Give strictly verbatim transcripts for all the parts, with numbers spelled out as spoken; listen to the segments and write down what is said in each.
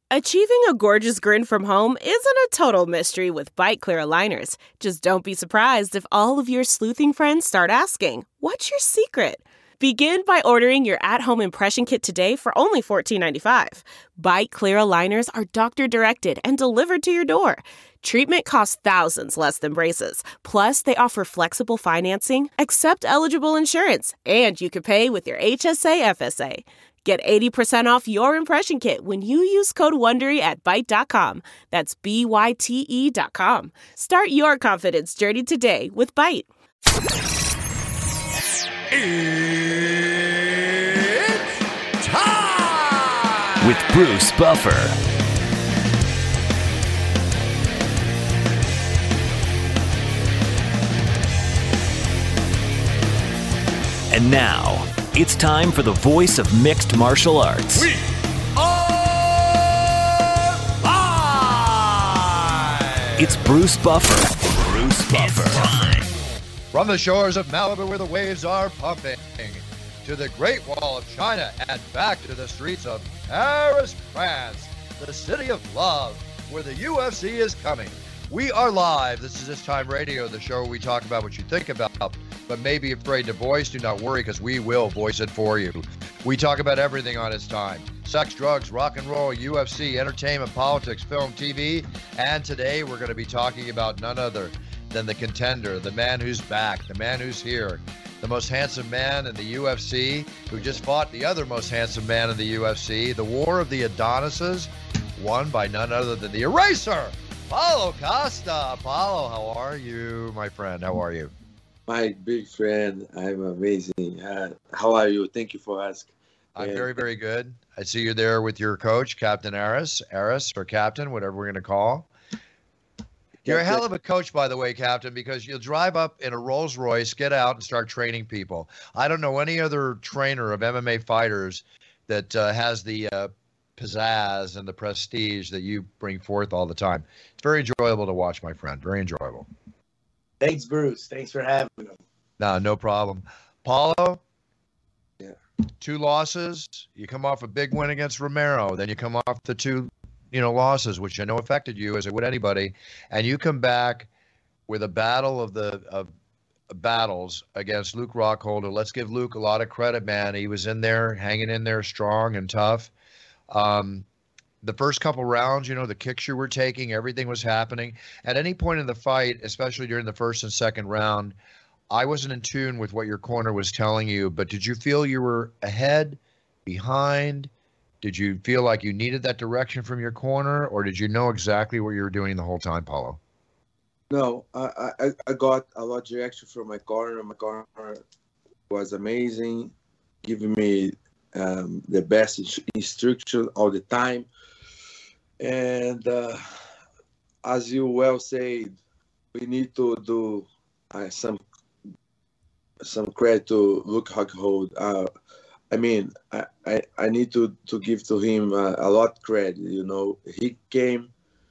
Achieving a gorgeous grin from home isn't a total mystery with Byte Clear aligners. Just don't be surprised if all of your sleuthing friends start asking, "What's your secret?" Begin by ordering your at-home impression kit today for only fourteen ninety-five. Byte Clear aligners are doctor-directed and delivered to your door. Treatment costs thousands less than braces. Plus, they offer flexible financing, accept eligible insurance, and you can pay with your H S A F S A. Get eighty percent off your impression kit when you use code WONDERY at Byte dot com. That's B Y T E dot com. Start your confidence journey today with Byte. It's time! With Bruce Buffer. And now, it's time for the voice of mixed martial arts. We are live! It's Bruce Buffer. Bruce Buffer. From the shores of Malibu where the waves are pumping, to the Great Wall of China, and back to the streets of Paris, France, the city of love, where the U F C is coming. We are live. This is This Time Radio, the show where we talk about what you think about, but may be afraid to voice. Do not worry, because we will voice it for you. We talk about everything on It's Time. Sex, drugs, rock and roll, U F C, entertainment, politics, film, T V. And today we're going to be talking about none other than the contender, the man who's back, the man who's here, the most handsome man in the U F C, who just fought the other most handsome man in the U F C, the war of the Adonises, won by none other than the Eraser, Paulo Costa. Paulo, how are you, my friend? How are you? My big friend, I'm amazing. Uh, how are you? Thank you for asking. I'm And- very, very good. I see you there with your coach, Captain Aris, Aris or Captain, whatever we're going to call. You're a hell of a coach, by the way, Captain, because you'll drive up in a Rolls Royce, get out, and start training people. I don't know any other trainer of M M A fighters that uh, has the uh, pizzazz and the prestige that you bring forth all the time. It's very enjoyable to watch, my friend. Very enjoyable. Thanks, Bruce. Thanks for having me. No, no problem. Paulo? Yeah. Two losses. You come off a big win against Romero. Then you come off the two, you know, losses, which I know affected you as it would anybody. And you come back with a battle of the of battles against Luke Rockholder. Let's give Luke a lot of credit, man. He was in there, hanging in there strong and tough. Um, the first couple rounds, you know, the kicks you were taking, everything was happening. At any point in the fight, especially during the first and second round, I wasn't in tune with what your corner was telling you, but did you feel you were ahead, behind? Did you feel like you needed that direction from your corner, or did you know exactly what you were doing the whole time, Paulo? No, I, I, I got a lot of direction from my corner. My corner was amazing, giving me um, the best ins- instruction all the time. And uh, as you well said, we need to do uh, some some credit to Luke Rockhold. Uh, I mean, I, I, I need to, to give to him uh, a lot credit. You know, he came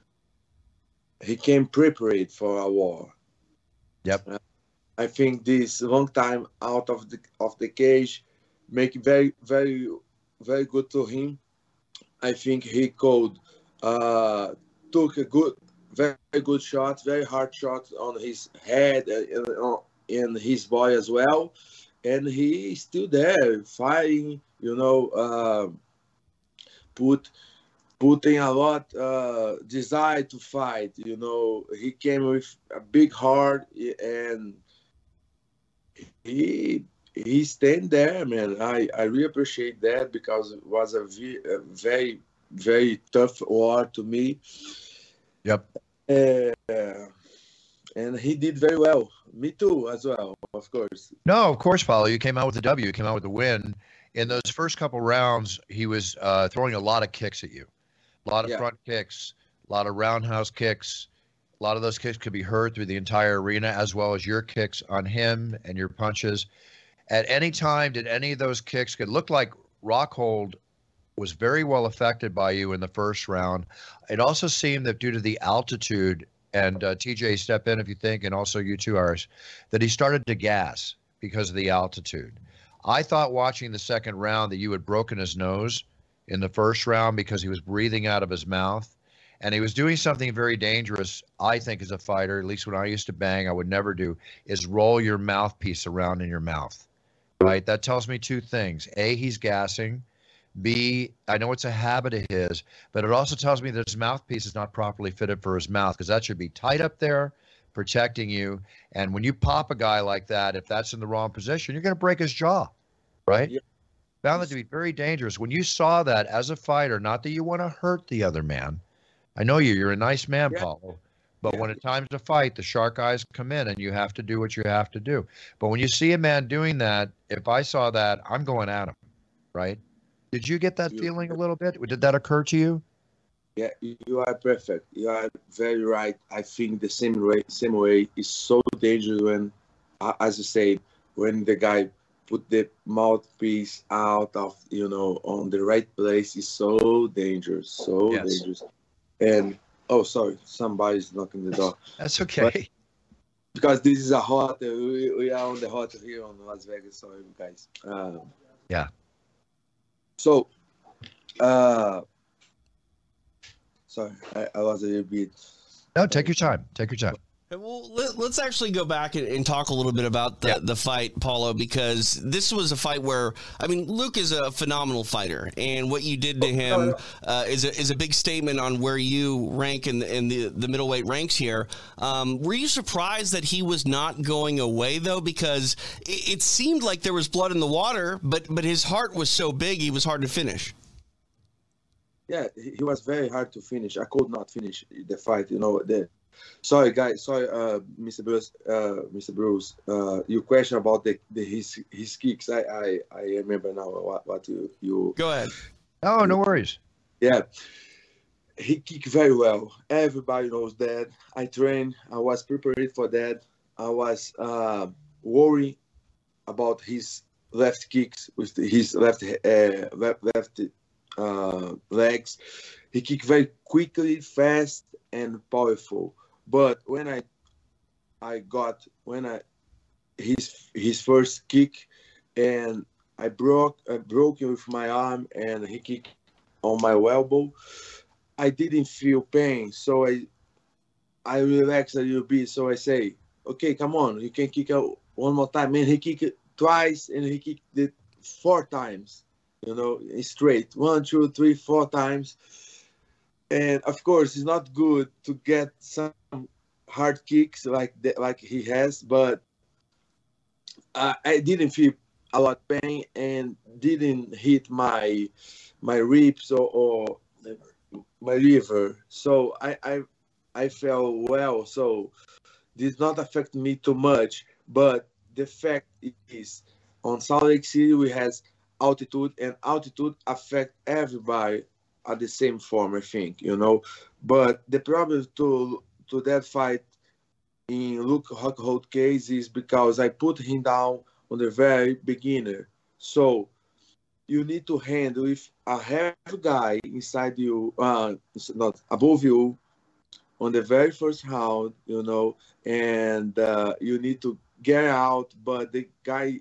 he came prepared for a war. Yep. Uh, I think this long time out of the of the cage make very very very good to him. I think he could uh, took a good very good shot, very hard shot on his head and uh, in his body as well. And he's still there fighting, you know, uh, put putting a lot uh, desire to fight. You know, he came with a big heart and he he stand there, man. I, I really appreciate that because it was a, ve- a very very tough war to me. Yep. Uh, and he did very well. Me too, as well, of course. No, of course, Paulo. You came out with a W. You came out with a win. In those first couple rounds, he was uh, throwing a lot of kicks at you. A lot of Yeah. front kicks, a lot of roundhouse kicks. A lot of those kicks could be heard through the entire arena, as well as your kicks on him and your punches. At any time, did any of those kicks, it looked like Rockhold was very well affected by you in the first round. It also seemed that due to the altitude, and uh, T J, step in if you think, and also you too, Aris, that he started to gas because of the altitude. I thought watching the second round that you had broken his nose in the first round because he was breathing out of his mouth. And he was doing something very dangerous, I think, as a fighter, at least when I used to bang, I would never do, is roll your mouthpiece around in your mouth, right? That tells me two things. A, he's gassing. B, I know it's a habit of his, but it also tells me that his mouthpiece is not properly fitted for his mouth, because that should be tight up there, protecting you. And when you pop a guy like that, if that's in the wrong position, you're going to break his jaw, right? Yeah. Found that to be very dangerous. When you saw that as a fighter, not that you want to hurt the other man, I know you. You're a nice man, yeah. Paulo. But yeah. when it's time to fight, the shark eyes come in, and you have to do what you have to do. But when you see a man doing that, if I saw that, I'm going at him, right? Did you get that you, feeling a little bit? Did that occur to you? Yeah, you are perfect. You are very right. I think the same way. Same way is so dangerous when, as you say, when the guy put the mouthpiece out of, you know, on the right place is so dangerous. So yes. dangerous. And oh, sorry, somebody's knocking the door. That's okay. But because this is a hot, we, we are on the hot here on Las Vegas. Sorry, guys. Um, yeah. So, uh, sorry, I, I was a little bit. No, take your time. Take your time. Well, let, let's actually go back and, and talk a little bit about the, yeah. the fight, Paulo, because this was a fight where, I mean, Luke is a phenomenal fighter, and what you did to him uh, is, a, is a big statement on where you rank in, the, in the, the middleweight ranks here. Um, were you surprised that he was not going away, though? Because it, it seemed like there was blood in the water, but, but his heart was so big, he was hard to finish. Yeah, he was very hard to finish. I could not finish the fight, you know, the Sorry, guys. Sorry, uh, Mister Bruce. Uh, Mister Bruce. Uh, your question about the, the his his kicks. I, I, I remember now what, what you you. Go ahead. Oh, no worries. Yeah, he kicked very well. Everybody knows that. I trained. I was prepared for that. I was uh, worried about his left kicks with his left uh, left left uh, legs. He kicked very quickly, fast, and powerful. But when I, I got when I, his his first kick, and I broke I broke him with my arm, and he kicked on my elbow. I didn't feel pain, so I, I relaxed a little bit. So I say, okay, come on, you can kick out one more time. And he kicked it twice, and he kicked it four times. You know, straight one, two, three, four times. And of course, it's not good to get some hard kicks like that, like he has, but uh, I didn't feel a lot of pain and didn't hit my my ribs or, or my liver. So I, I I felt well. So this not affect me too much. But the fact is, on Salt Lake City we has altitude, and altitude affect everybody at the same form, I think, you know. But the problem to to that fight in Luke Rockhold case is because I put him down on the very beginner. So you need to handle with a heavy guy inside you, uh, not above you, on the very first round, you know, and uh, you need to get out. But the guy,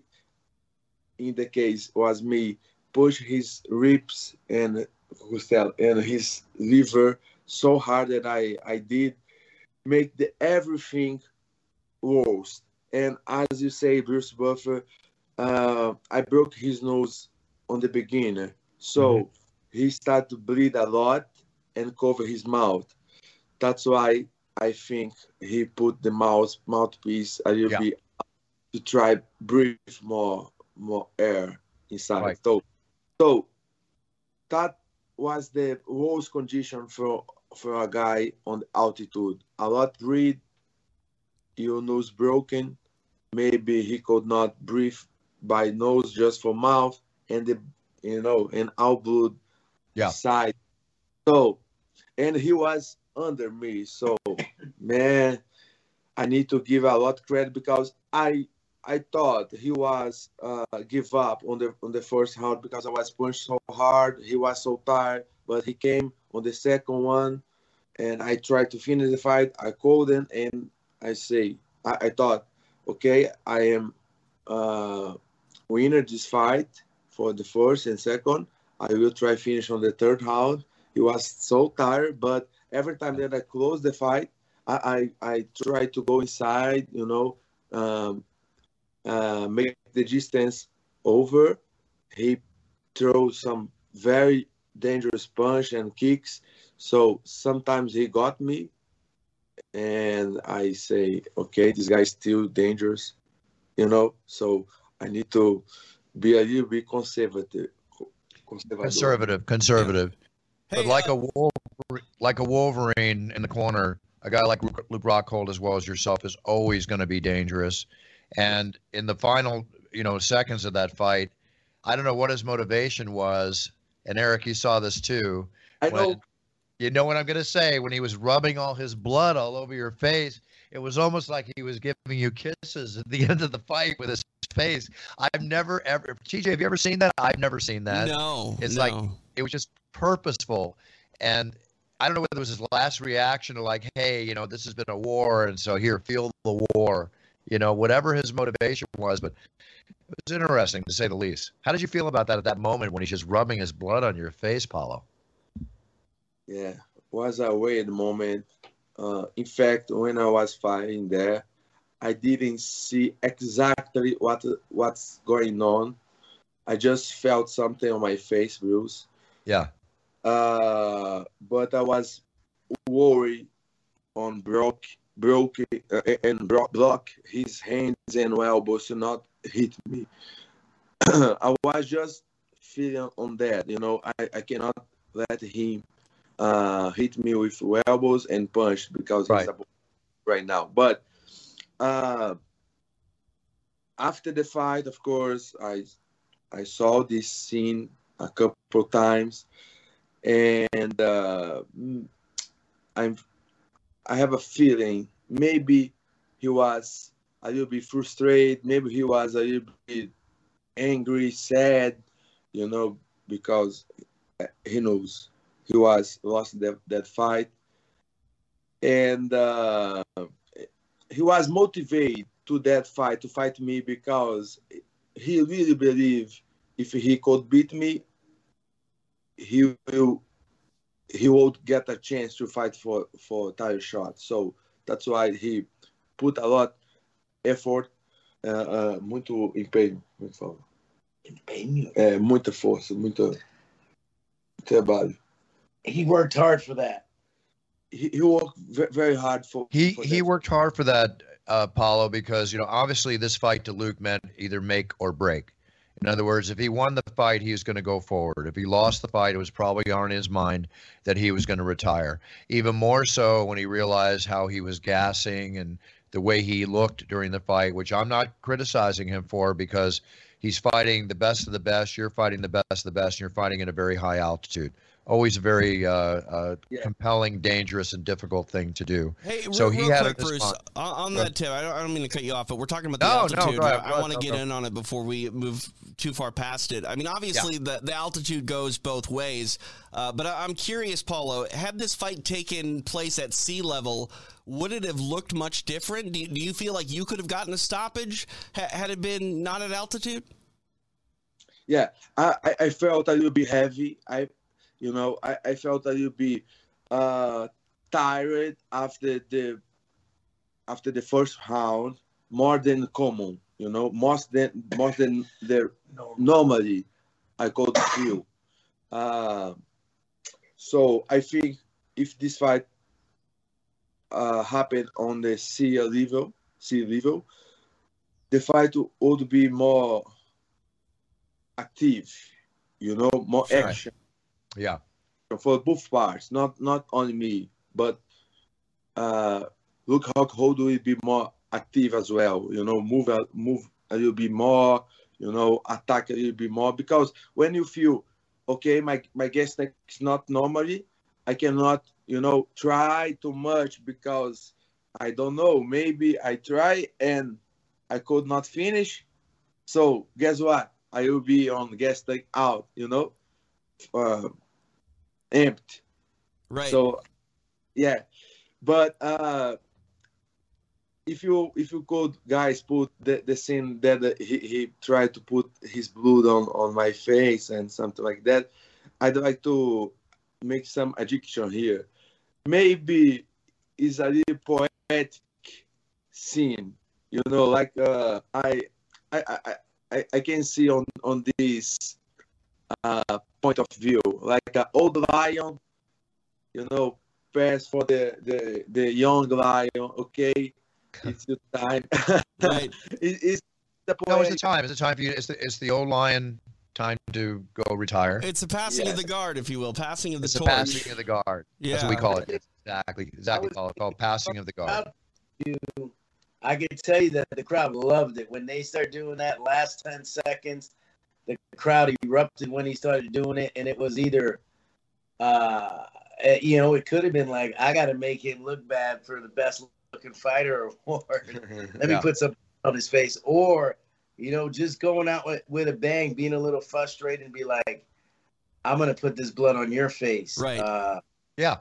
in the case was me, push his ribs and and his liver so hard that I, I did make the everything worse. And as you say, Bruce Buffer, uh, I broke his nose on the beginner. So mm-hmm. he started to bleed a lot and cover his mouth. That's why I think he put the mouth mouthpiece a little yeah. bit to try breathe more more air inside. Right. So, so that was the worst condition for for a guy on the altitude. A lot breathe, your nose broken. Maybe he could not breathe by nose, just for mouth, and the you know and out blood yeah. side. So, and he was under me. So, man, I need to give a lot of credit because I. I thought he was uh, give up on the on the first round because I was punched so hard. He was so tired, but he came on the second one, and I tried to finish the fight. I called him, and I say, I, I thought, okay, I am uh, winner this fight for the first and second. I will try finish on the third round. He was so tired, but every time that I close the fight, I, I, I try to go inside, you know, um, uh, make the distance over. He throws some very dangerous punch and kicks. So sometimes he got me, and I say, okay, this guy's still dangerous, you know. So I need to be a little bit conservative. Conservative, conservative. Hey, but like uh, a Wolverine, like a Wolverine in the corner, a guy like Luke, Luke Rockhold as well as yourself is always going to be dangerous. And in the final, you know, seconds of that fight, I don't know what his motivation was. And Eric, you saw this too. I when, know. You know what I'm going to say? When he was rubbing all his blood all over your face, it was almost like he was giving you kisses at the end of the fight with his face. I've never ever. T J, have you ever seen that? I've never seen that. No, It's no. like it was just purposeful. And I don't know whether it was his last reaction to like, hey, you know, this has been a war, and so here, feel the war. You know, whatever his motivation was, but it was interesting to say the least. How did you feel about that at that moment when he's just rubbing his blood on your face, Paulo? Yeah, was a weird moment. Uh, in fact, when I was fighting there, I didn't see exactly what what's going on. I just felt something on my face, Bruce. Yeah. Uh, but I was worried on broke, broke uh, and bro- block his hands and elbows to not hit me. I was just feeling on that, you know. I, I cannot let him uh, hit me with elbows and punch because Right. he's a right now. But uh, after the fight, of course, I I saw this scene a couple times, and uh, I'm I have a feeling maybe he was a little bit frustrated, maybe he was a little bit angry, sad, you know, because he knows he was lost that, that fight, and uh, he was motivated to that fight to fight me because he really believed if he could beat me, he will he would get a chance to fight for for title shot. So that's why he put a lot effort, uh, uh, muito empenho, como é que fala? Empenho. É, muita força, muito trabalho. He worked hard for that. He, he worked ve- very hard for. He for he that. worked hard for that, uh, Paulo, because, you know, obviously this fight to Luke meant either make or break. In other words, if he won the fight, he was going to go forward. If he lost the fight, it was probably on his mind that he was going to retire. Even more so when he realized how he was gassing and the way he looked during the fight, which I'm not criticizing him for because he's fighting the best of the best. You're fighting the best of the best, and you're fighting at a very high altitude. Always a very uh, uh, Yeah. compelling, dangerous, and difficult thing to do. Hey, So real, he real had quick, a Bruce, response. on, on Go that ahead. tip, I don't, I don't mean to cut you off, but we're talking about the No, no, altitude. go ahead, I, go I want to ahead, get go. in on it before we move too far past it. I mean, obviously, the, the altitude goes both ways, uh, but I, I'm curious, Paulo, had this fight taken place at sea level, would it have looked much different? Do you, do you feel like you could have gotten a stoppage ha, had it been not at altitude? Yeah, I, I- I felt a little bit heavy. I, you know, I, I felt a little bit uh, tired after the after the first round, more than common. You know, more than more than the normally I could feel. Uh, so I think if this fight uh, happened on the sea level, sea level, the fight would be more active, you know, more Sure. action Yeah. for both parts, not not only me, but uh, look how how do we be more active as well, you know, move a, move a little bit more, you know, attack a little bit more, because when you feel, okay, my, my gas tank is not normally, I cannot, you know, try too much because I don't know, maybe I try and I could not finish. So guess what? I will be on gas tank out, you know, uh, empty. Right. So, yeah, but uh, if you if you could, guys, put the, the scene that uh, he, he tried to put his blood on, on my face and something like that, I'd like to make some addiction here. Maybe it's a little poetic scene, you know, like uh, I, I, I, I can see on on this uh, point of view, like an old lion, you know, pass for the the, the young lion. Okay, it's the time. Right. it, it's the No, it's poetic. the time. It's the time for you. It's the, it's the old lion time to go retire. It's a passing Yeah. of the guard, if you will, passing of the It's the torch. passing of the guard. That's what we Yeah. call it. Exactly. Exactly. Call it called passing of the guard. I can tell you that the crowd loved it when they started doing that last ten seconds. The crowd erupted when he started doing it, and it was either, uh, eh, you know, it could have been like, I got to make him look bad for the best looking fighter, or let me Yeah. put something on his face, or you know, just going out with, with a bang, being a little frustrated, and be like, I'm gonna put this blood on your face, Right. Uh, Yeah.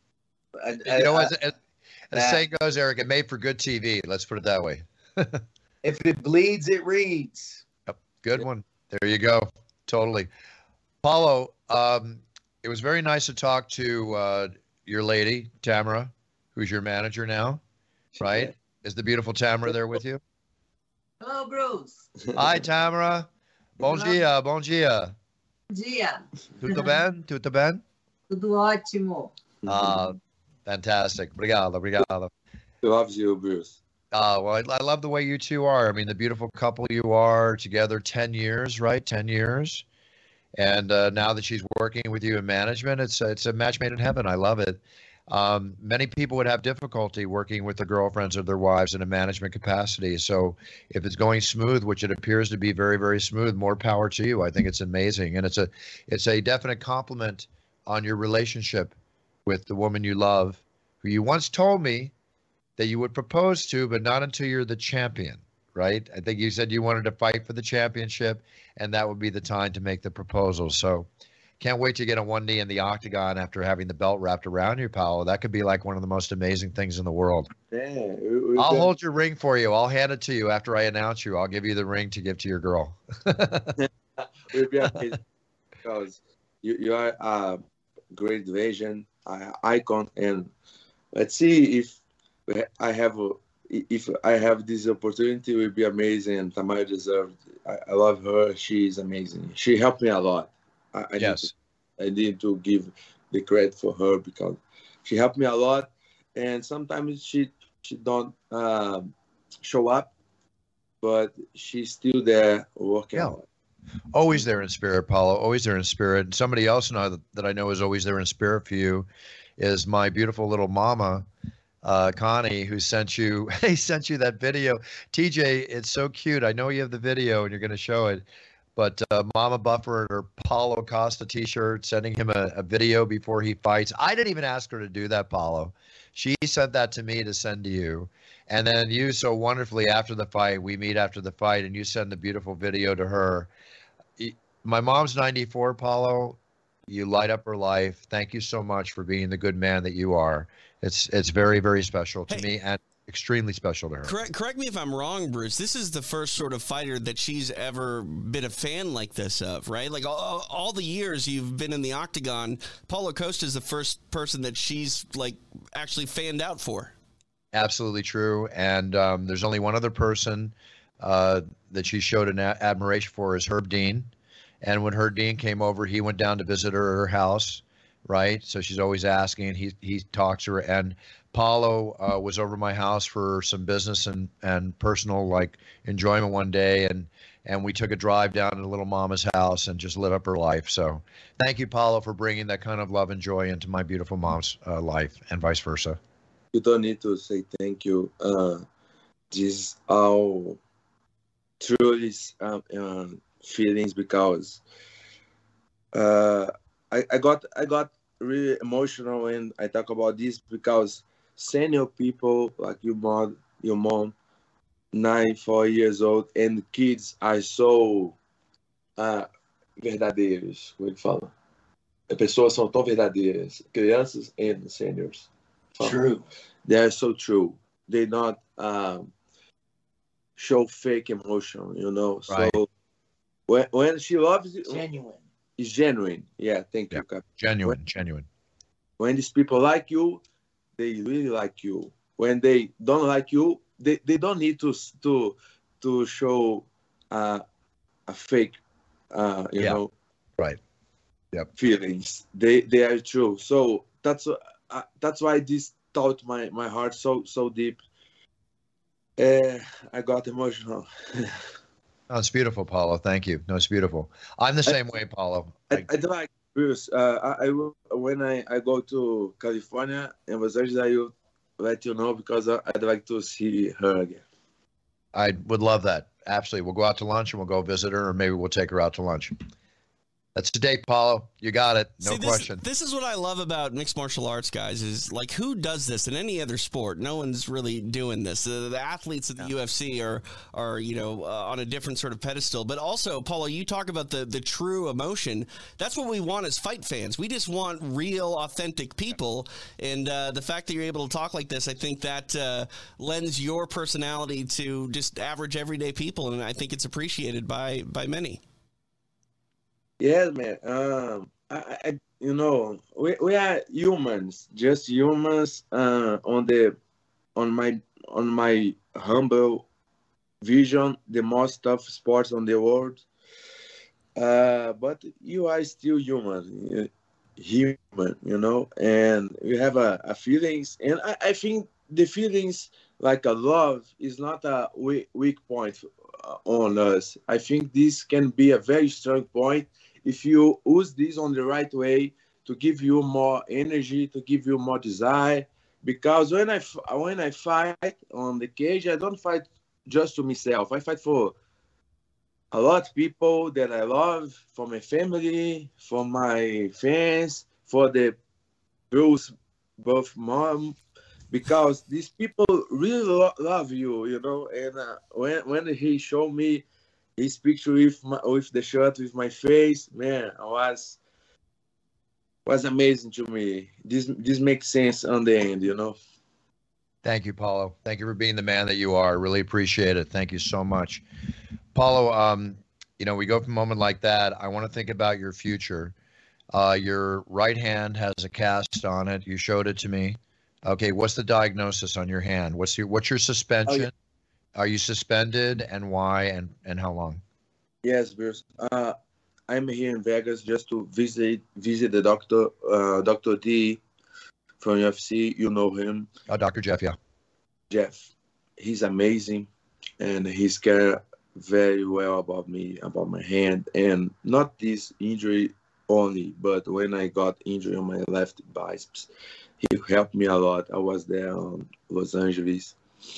I, You know, I- as, as, as the that- saying goes, Eric, it made for good T V. Let's put it that way. if it bleeds, it reads. Good one. There you go. Totally. Paulo, um, it was very nice to talk to uh, your lady, Tamara, who's your manager now, right? Is the beautiful Tamara there with you? Hello, Bruce. Hi, Tamara. Bom dia, bom dia. Bom dia. Tudo bem? Tudo bem? Tudo ótimo. Uh, fantastic. Obrigado, obrigado. Loves you, Bruce. Uh, well, I, I love the way you two are. I mean, the beautiful couple you are together ten years, right? ten years. And uh, now that she's working with you in management, it's, it's a match made in heaven. I love it. Um, many people would have difficulty working with the girlfriends of their wives in a management capacity. So if it's going smooth, which it appears to be very, very smooth, more power to you. I think it's amazing. And it's a, it's a definite compliment on your relationship with the woman you love, who you once told me that you would propose to, but not until you're the champion, right? I think you said you wanted to fight for the championship, and that would be the time to make the proposal. So can't wait to get on one knee in the octagon after having the belt wrapped around you, Paolo. That could be like one of the most amazing things in the world. Yeah, we- we I'll can- hold your ring for you. I'll hand it to you after I announce you. I'll give you the ring to give to your girl. We'll be amazing because you, you are a great vision, uh, icon, and let's see if I have a, if I have this opportunity. It will be amazing, and Tamara deserved. I, I love her. She is amazing. She helped me a lot. I, I Yes. Need to, I need to give the credit for her because she helped me a lot, and sometimes she she don't um, show up, but she's still there working. Yeah. Always there in spirit, Paulo. Always there in spirit. And somebody else know that, that I know is always there in spirit for you is my beautiful little mama, uh, Connie, who sent you. He sent you that video. T J, it's so cute. I know you have the video and you're going to show it. But uh, Mama Buffer and her Paulo Costa T-shirt, sending him a, a video before he fights. I didn't even ask her to do that, Paulo. She sent that to me to send to you. And then you so wonderfully after the fight, we meet after the fight, and you send a beautiful video to her. My mom's ninety-four, Paulo. You light up her life. Thank you so much for being the good man that you are. It's it's very, very special to Hey. me and extremely special to her. Correct, correct me if I'm wrong, Bruce. This is the first sort of fighter that she's ever been a fan like this of, right? Like all, all the years you've been in the octagon, Paulo Costa is the first person that she's like actually fanned out for. Absolutely true. And um, there's only one other person uh, that she showed an a- admiration for is Herb Dean. And when Herb Dean came over, he went down to visit her at her house, right? So she's always asking. He he talks to her. And Paulo uh, was over my house for some business and, and personal like enjoyment one day, and and we took a drive down to little Mama's house and just lit up her life. So thank you, Paulo, for bringing that kind of love and joy into my beautiful mom's uh, life, and vice versa. You don't need to say thank you. Uh, this all truly um, um, feelings because uh, I, I got I got really emotional when I talk about this because senior people like your mom, your mom, ninety-four years old, and kids are so uh, verdadeiros. Como ele fala? As pessoas são tão verdadeiras, crianças and seniors. Fala. True. They're so true. They not um, show fake emotion, you know. Right. So when when she loves you, Genuine. is genuine. Yeah, thank Yeah. you, Cap. Genuine, When, genuine. when these people like you, they really like you. When they don't like you, they, they don't need to to to show uh, a fake, uh, you Yeah. know, Right. Yep. feelings. They they are true. So that's uh, that's why this taught my my heart so so deep. Uh, I got emotional. Oh, it's beautiful, Paulo. Thank you. No, it's beautiful. I'm the same way, Paulo. I, I, I don't like Bruce. Uh, I, I will- when I, I go to California and Los Angeles, I will let you know because I, I'd like to see her again. I would love that. Absolutely. We'll go out to lunch and we'll go visit her, or maybe we'll take her out to lunch. That's the date, Paulo. You got it. No See, this, question. This is what I love about mixed martial arts, guys, is like who does this in any other sport? No one's really doing this. Uh, the athletes of the U F C are, are you know, uh, on a different sort of pedestal. But also, Paulo, you talk about the, the true emotion. That's what we want as fight fans. We just want real, authentic people. And uh, the fact that you're able to talk like this, I think that uh, lends your personality to just average, everyday people. And I think it's appreciated by, by many. Yeah, man. Um, I, I, you know, we, we are humans, just humans. Uh, on the, on my, on my humble vision, the most tough sports on the world. Uh, but you are still human, human, you know, and you have a, a feelings, and I, I think the feelings like a love is not a weak, weak point on us. I think this can be a very strong point if you use this on the right way to give you more energy, to give you more desire. Because when I when I fight on the cage, I don't fight just to myself. I fight for a lot of people that I love, for my family, for my fans, for the Bruce, both mom, because these people really lo- love you, you know. And uh, when when he showed me his picture with my, with the shirt with my face, man, I was was amazing to me. This this makes sense on the end, you know. Thank you, Paulo. Thank you for being the man that you are. Really appreciate it. Thank you so much. Paulo, um, you know, we go from a moment like that. I want to think about your future. Uh, your right hand has a cast on it. You showed it to me. Okay, what's the diagnosis on your hand? What's your what's your suspension? Oh, yeah. Are you suspended, and why, and, and how long? Yes, Bruce. Uh, I'm here in Vegas just to visit visit the doctor, uh, Doctor D from U F C. You know him. Oh, Doctor Jeff, yeah. Jeff, he's amazing, and he's care very well about me, about my hand, and not this injury only, but when I got injured on my left biceps, he helped me a lot. I was there in Los Angeles.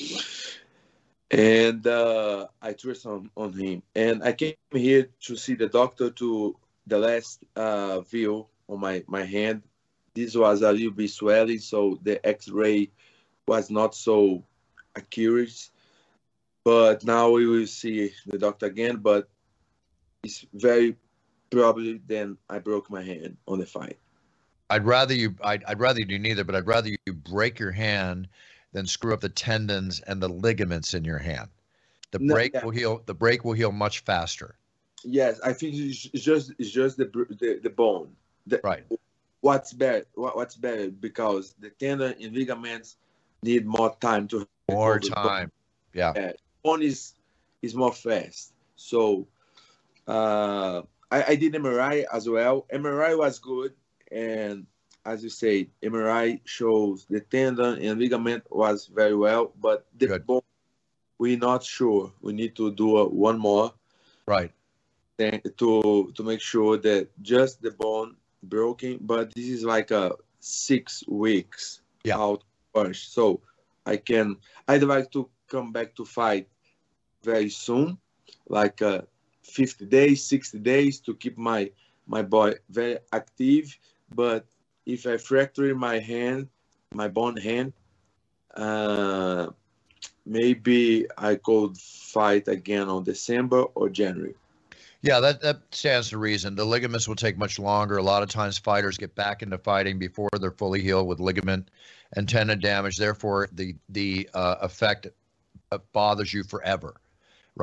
And uh, I trust on, on him. And I came here to see the doctor to the last uh, view on my, my hand. This was a little bit swelling, so the x-ray was not so accurate. But now we will see the doctor again, but it's very probably then I broke my hand on the fight. I'd rather you, I'd, I'd rather you do neither, but I'd rather you break your hand than screw up the tendons and the ligaments in your hand. The No, break yeah. will heal. The break will heal much faster. Yes, I think it's it's just it's just the br- the, the bone. The, Right. What's better? What, what's better? Because the tendon and ligaments need more time to More recover. time. Yeah. Yeah, bone is is more fast. So uh, I, I did M R I as well. M R I was good, and as you said, M R I shows the tendon and ligament was very well, but the Good. bone, we're not sure. We need to do uh, one more Right. then to to make sure that just the bone broken. But this is like a six weeks Yeah. out first, so I can. I'd like to come back to fight very soon, like uh, fifty days, sixty days to keep my my body very active, but if I fracture my hand, my bone hand, uh, maybe I could fight again on December or January. Yeah, that, that stands to reason. The ligaments will take much longer. A lot of times fighters get back into fighting before they're fully healed with ligament and tendon damage. Therefore, the, the uh, effect bothers you forever, right? Yeah.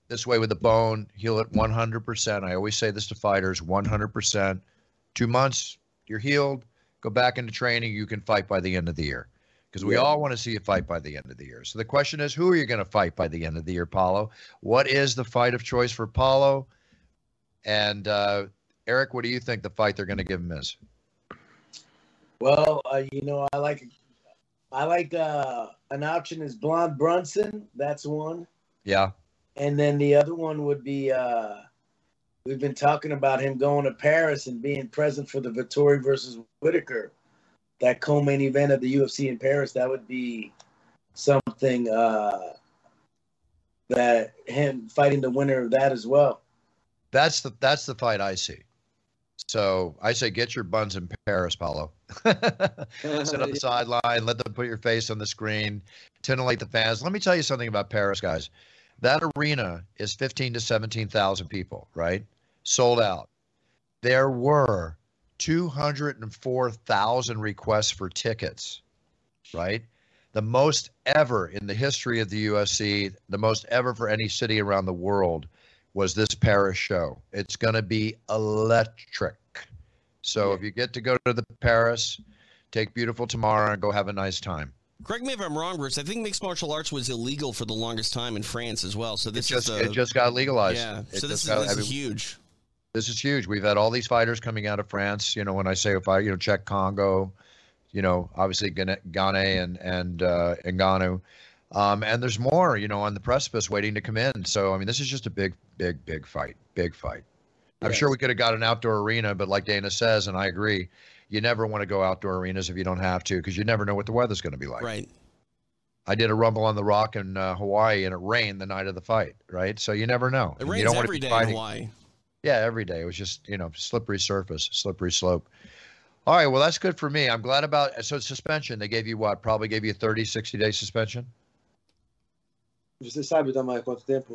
this way with the bone, heal it one hundred percent. I always say this to fighters, one hundred percent. Two months, you're healed. Go back into training. You can fight by the end of the year. Because we Yeah. all want to see you fight by the end of the year. So the question is, who are you going to fight by the end of the year, Paulo? What is the fight of choice for Paulo? And uh, Eric, what do you think the fight they're going to give him is? Well, uh, you know, I like, I like uh, an option is Blonde Brunson. That's one. Yeah. And then the other one would be, uh, we've been talking about him going to Paris and being present for the Vettori versus Whitaker, that co-main event of the U F C in Paris. That would be something uh, that him fighting the winner of that as well. That's the that's the fight I see. So I say get your buns in Paris, Paulo. Sit on the sideline, let them put your face on the screen, titillate the fans. Let me tell you something about Paris, guys. That arena is fifteen to seventeen thousand people, right? Sold out. There were two hundred four thousand requests for tickets, right? The most ever in the history of the U F C, the most ever for any city around the world was this Paris show. It's going to be electric. So if you get to go to the Paris, take beautiful tomorrow and go have a nice time. Correct me if I'm wrong, Bruce. I think mixed martial arts was illegal for the longest time in France as well. So this it just, is a, it just got legalized. Yeah. It So this, is, got, this I mean, is huge. This is huge. We've had all these fighters coming out of France. You know, when I say if I, you know, Czech Congo, you know, obviously Ghana and and uh, Ngannou, um, and there's more. You know, on the precipice waiting to come in. So I mean, this is just a big, big, big fight. Big fight. I'm Yes. sure we could have got an outdoor arena, but like Dana says, and I agree, you never want to go outdoor arenas if you don't have to, because you never know what the weather's going to be like. Right. I did a Rumble on the Rock in uh, Hawaii, and it rained the night of the fight. Right. So you never know. It And you rains don't want to every be day in fighting- Hawaii. Yeah, every day. It was just, you know, slippery surface, slippery slope. All right, well, that's good for me. I'm glad about so suspension. They gave you what? Probably gave you a thirty, sixty day suspension? Você sabe, Tamar, quanto tempo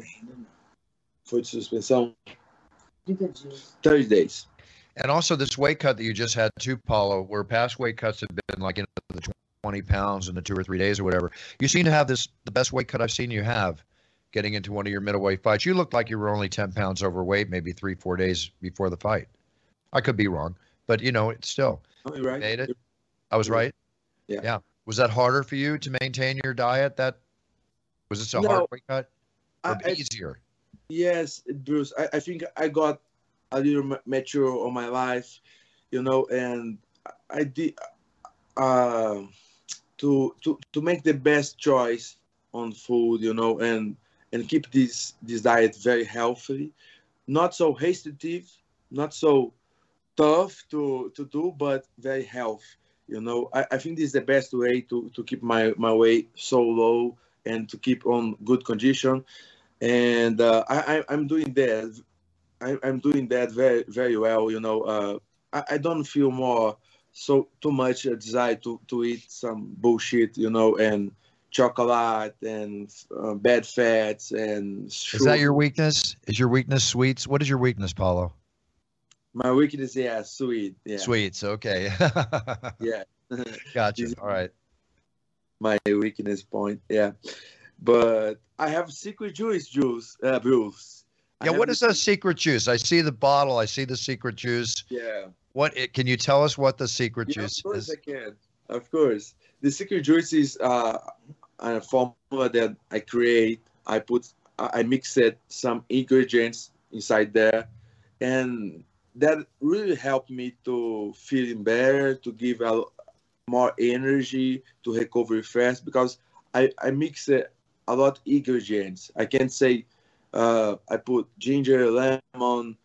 foi de suspensão? trinta dias. thirty days. And also this weight cut that you just had too, Paulo, where past weight cuts have been like in the twenty pounds in the two or three days or whatever. You seem to have this, the best weight cut I've seen you have getting into one of your middleweight fights. You looked like you were only ten pounds overweight, maybe three, four days before the fight. I could be wrong, but you know, it's still, Oh, you're right. made it. I was right. Yeah. Yeah. Was that harder for you to maintain your diet? That was this a No. hard weight cut or I- I- easier? Yes, Bruce. I, I think I got a little ma- mature on my life, you know, and I did uh, to to to make the best choice on food, you know, and and keep this this diet very healthy, not so restrictive, not so tough to to do, but very healthy. You know, I, I think this is the best way to to keep my my weight so low and to keep on good condition. And uh, I, I, I'm doing that. I, I'm doing that very, very well. You know, uh, I, I don't feel more so too much a desire to, to eat some bullshit, you know, and chocolate and uh, bad fats and. Is that your weakness? Is your weakness sweets? What is your weakness, Paulo? My weakness, yeah, sweet. Yeah. Sweets. Okay. Yeah. Gotcha. All right. My weakness point. Yeah. But I have secret juice, juice, uh, Bruce. I Yeah. have What is the- that secret juice? I see the bottle. I see the secret juice. Yeah. What? It, can you tell us what the secret Yeah, juice of course is? I can. Of course. The secret juice is uh, a formula that I create. I put, I I mix it, some ingredients inside there, and that really helped me to feeling better, to give a, more energy, to recover fast, because I, I mix it a lot ingredients. I can say uh, I put ginger, lemon,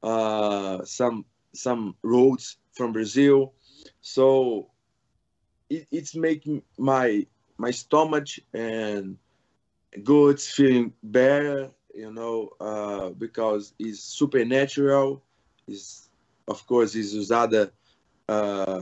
uh, some some roots from Brazil, so it, it's making my my stomach and goods feeling better, you know, uh, because it's supernatural. Is of course is usada uh,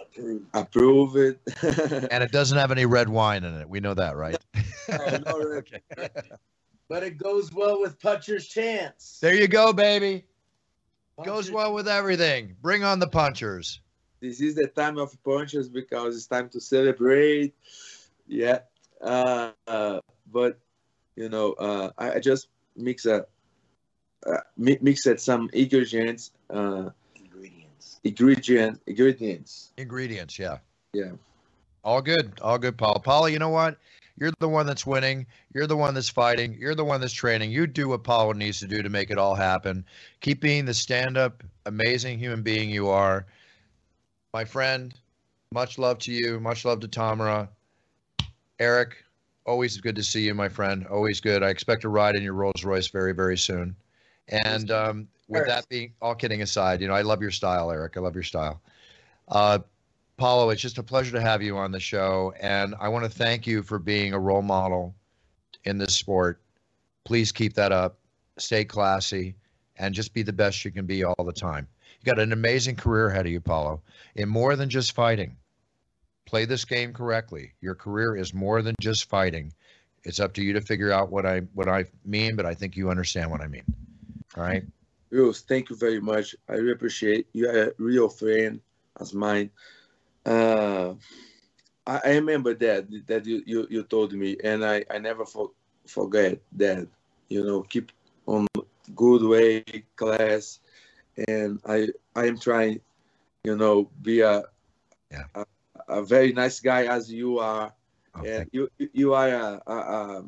approved. And it doesn't have any red wine in it. We know that, right? Oh, no, no. Okay. But it goes well with Puncher's Chance. There you go, baby. Goes Puncher's- well with everything. Bring on the punchers. This is the time of punches because it's time to celebrate. Yeah. Uh, uh, but, you know, uh, I, I just mix a uh, mi- mix it some ingredients. Uh, Ingredients. ingredient ingredients. Ingredients, yeah. Yeah. All good. All good, Paul. Paul, you know what? You're the one that's winning. You're the one that's fighting. You're the one that's training. You do what Paul needs to do to make it all happen. Keep being the stand-up, amazing human being you are. My friend, much love to you. Much love to Tamara. Eric, always good to see you, my friend. Always good. I expect a ride in your Rolls Royce very, very soon. And um, with that being, all kidding aside, you know, I love your style, Eric. I love your style. Uh, Paulo, it's just a pleasure to have you on the show, and I want to thank you for being a role model in this sport. Please keep that up, stay classy, and just be the best you can be all the time. You got an amazing career ahead of you, Paulo, in more than just fighting. Play this game correctly. Your career is more than just fighting. It's up to you to figure out what I what I mean, but I think you understand what I mean. All right? Bruce, thank you very much. I really appreciate you. Are a real friend as mine. Uh, I, I remember that that you, you, you told me, and I, I never for, forget that. You know, keep on good way class, and I I am trying, you know, be a yeah. a, a very nice guy as you are, Okay. and you you are a a, a,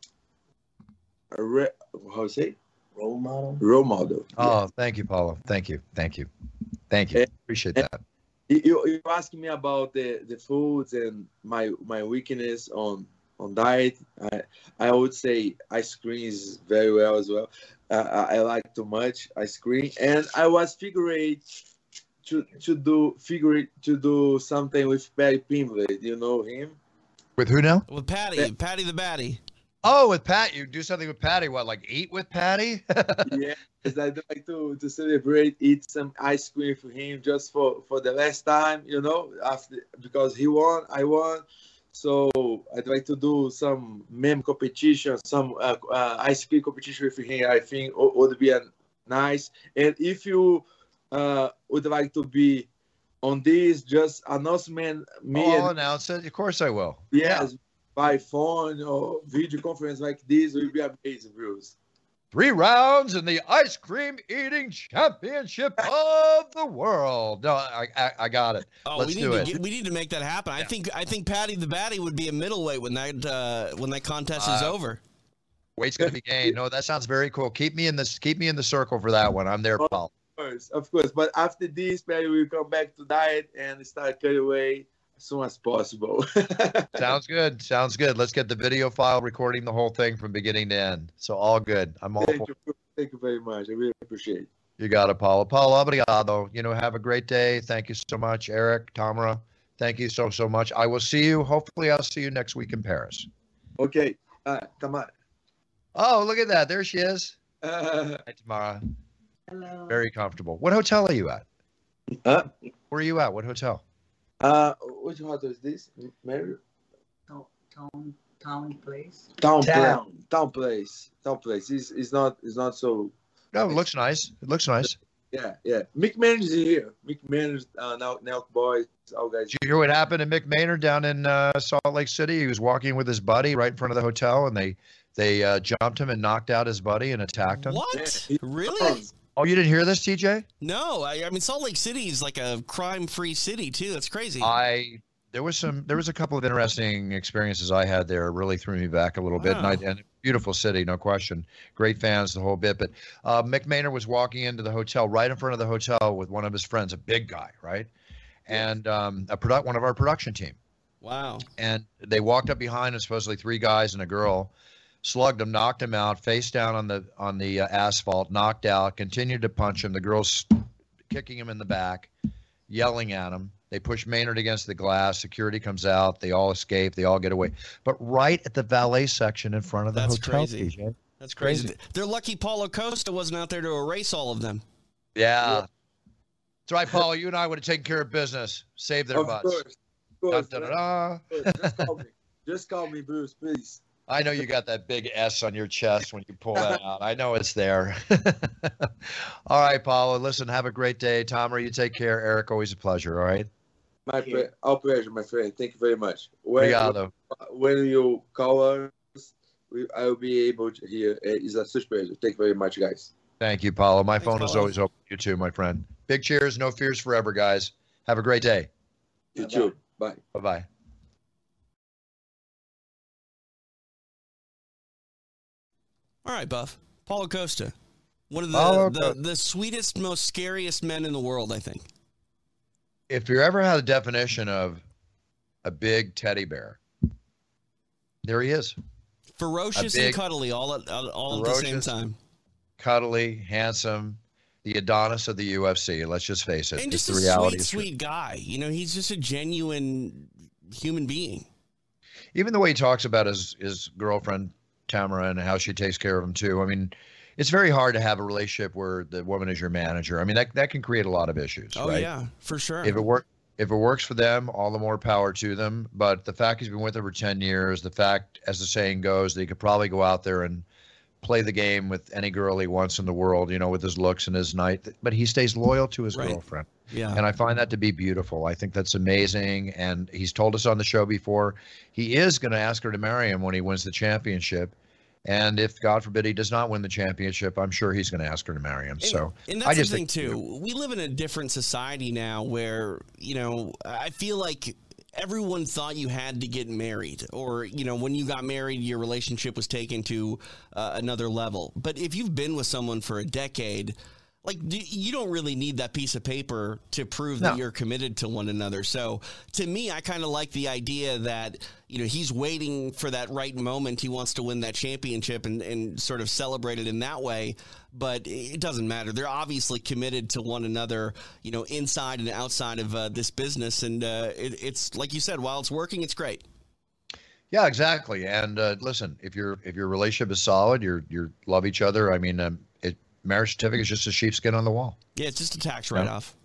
a re, how to say Role model. role model. Oh, Yeah. thank you, Paulo. Thank you. Thank you. Thank you. And- Appreciate and- that. You you asking me about the, the foods and my my weakness on on diet. I I would say ice cream is very well as well. Uh, I, I like too much ice cream, and I was figuring to to do figure to do something with Patty Pimblett. You know him? With who now? With Patty, Yeah. Patty the Batty. Oh, with Pat. You do something with Patty. What, like eat with Patty? Yeah, I'd like to to celebrate, eat some ice cream for him just for for the last time. You know, after because he won, I won. So I'd like to do some meme competition, some uh, uh, ice cream competition with him. I think w- would be a nice. And if you uh, would like to be on this, just announcement me Oh, I'll and announce it. Of course I will. yes, by phone or video conference like this will be amazing, Bruce. Three rounds in the ice cream eating championship of the world. No, I, I, I got it. Oh, Let's we need do to it. get, we need to make that happen. I think I think Patty the Batty would be a middleweight when that uh, when that contest is Uh, over. Weight's gonna be gained. No, that sounds very cool. Keep me in this. Keep me in the circle for that one. I'm there, Paul. Of course, of course. But after this, Perry will come back to diet and start cut away as soon as possible. Sounds good. Sounds good. Let's get the video file recording the whole thing from beginning to end. So all good. I'm all Thank for you. Thank you very much. I really appreciate it. You got it, Paulo. Paulo, obrigado. You know, have a great day. Thank you so much, Eric, Tamara. Thank you so, so much. I will see you. Hopefully, I'll see you next week in Paris. Okay. Uh, come on. Oh, look at that. There she is. Uh, Hi, Tamara. Hello. Very comfortable. What hotel are you at? uh, Where are you at? What hotel? uh, which hotel is this? Mary? Town, town, town place. Town, Town. Place. Town place. Town place. It's, it's not. It's not so. No, it looks nice. It looks nice. Yeah, yeah. Mick Manners is here. Mick Manners, uh, now, now, boys, all guys. Did you hear what happened to Mick Maynard down in uh, Salt Lake City? He was walking with his buddy right in front of the hotel, and they they uh, jumped him and knocked out his buddy and attacked him. What? Yeah. Really? Oh, you didn't hear this, T J? No, I, I mean Salt Lake City is like a crime-free city too. That's crazy. I there was some there was a couple of interesting experiences I had there. It really threw me back a little bit. And, I, Wow. and beautiful city, no question. Great fans, the whole bit. But uh, Mick Maynard was walking into the hotel right in front of the hotel with one of his friends, a big guy, right? And um, a product one of our production team. Wow. And they walked up behind him, supposedly three guys and a girl, slugged him, knocked him out, face down on the on the uh, asphalt, knocked out, continued to punch him. The girl's kicking him in the back, yelling at him. They push Maynard against the glass. Security comes out. They all escape. They all get away. But right at the valet section in front of the That's hotel. crazy. T J. That's crazy. Crazy. They're lucky Paulo Costa wasn't out there to erase all of them. Yeah. That's right, Paulo. You and I would have taken care of business. Saved their Of butts. course. Of course. Dun, dun, dun, dun. Just call me. Just call me, Bruce, please. I know you got that big S on your chest when you pull that out. I know it's there. All right, Paulo. Listen, have a great day. Tamara, you take care. Eric, always a pleasure. All right. My friend, our pleasure, my friend. Thank you very much. When, Obrigado. when you call us, we, I will be able to hear. It's a surprise. Thank you very much, guys. Thank you, Paulo. My Thanks, phone is Paulo. always open. You too, my friend. Big cheers. No fears forever, guys. Have a great day. You too. Bye. Bye-bye. All right, Buff. Paulo Costa. One of the, Paulo the, Costa. the sweetest, most scariest men in the world, I think. If you ever had a definition of a big teddy bear, there he is. Ferocious big, and cuddly all at, all at the same ferocious, time. Cuddly, handsome, the Adonis of the U F C. Let's just face it. And it's just the a reality. sweet, sweet guy. You know, he's just a genuine human being. Even the way he talks about his, his girlfriend, Tamara, and how she takes care of him, too. I mean, it's very hard to have a relationship where the woman is your manager. I mean, that, that can create a lot of issues. Oh, right? yeah, for sure. If it work, if it works for them, all the more power to them. But the fact he's been with her for ten years, the fact, as the saying goes, that he could probably go out there and play the game with any girl he wants in the world, you know, with his looks and his night. But he stays loyal to his Right. girlfriend. Yeah. And I find that to be beautiful. I think that's amazing. And he's told us on the show before, he is going to ask her to marry him when he wins the championship. And if, God forbid, he does not win the championship, I'm sure he's going to ask her to marry him. And, so and that's I just the thing, think, too. We live in a different society now where, you know, I feel like everyone thought you had to get married, or, you know, when you got married, your relationship was taken to uh, another level. But if you've been with someone for a decade, like, do, you don't really need that piece of paper to prove No. that you're committed to one another. So to me, I kind of like the idea that, you know, he's waiting for that right moment. He wants to win that championship and, and sort of celebrate it in that way. But it doesn't matter. They're obviously committed to one another, you know, inside and outside of uh, this business. And uh, it, it's like you said, while it's working, it's great. yeah, exactly. And uh, listen, if your if your relationship is solid, you're you love each other. I mean, um, it marriage certificate is just a sheepskin on the wall. Yeah, it's just a tax write-off.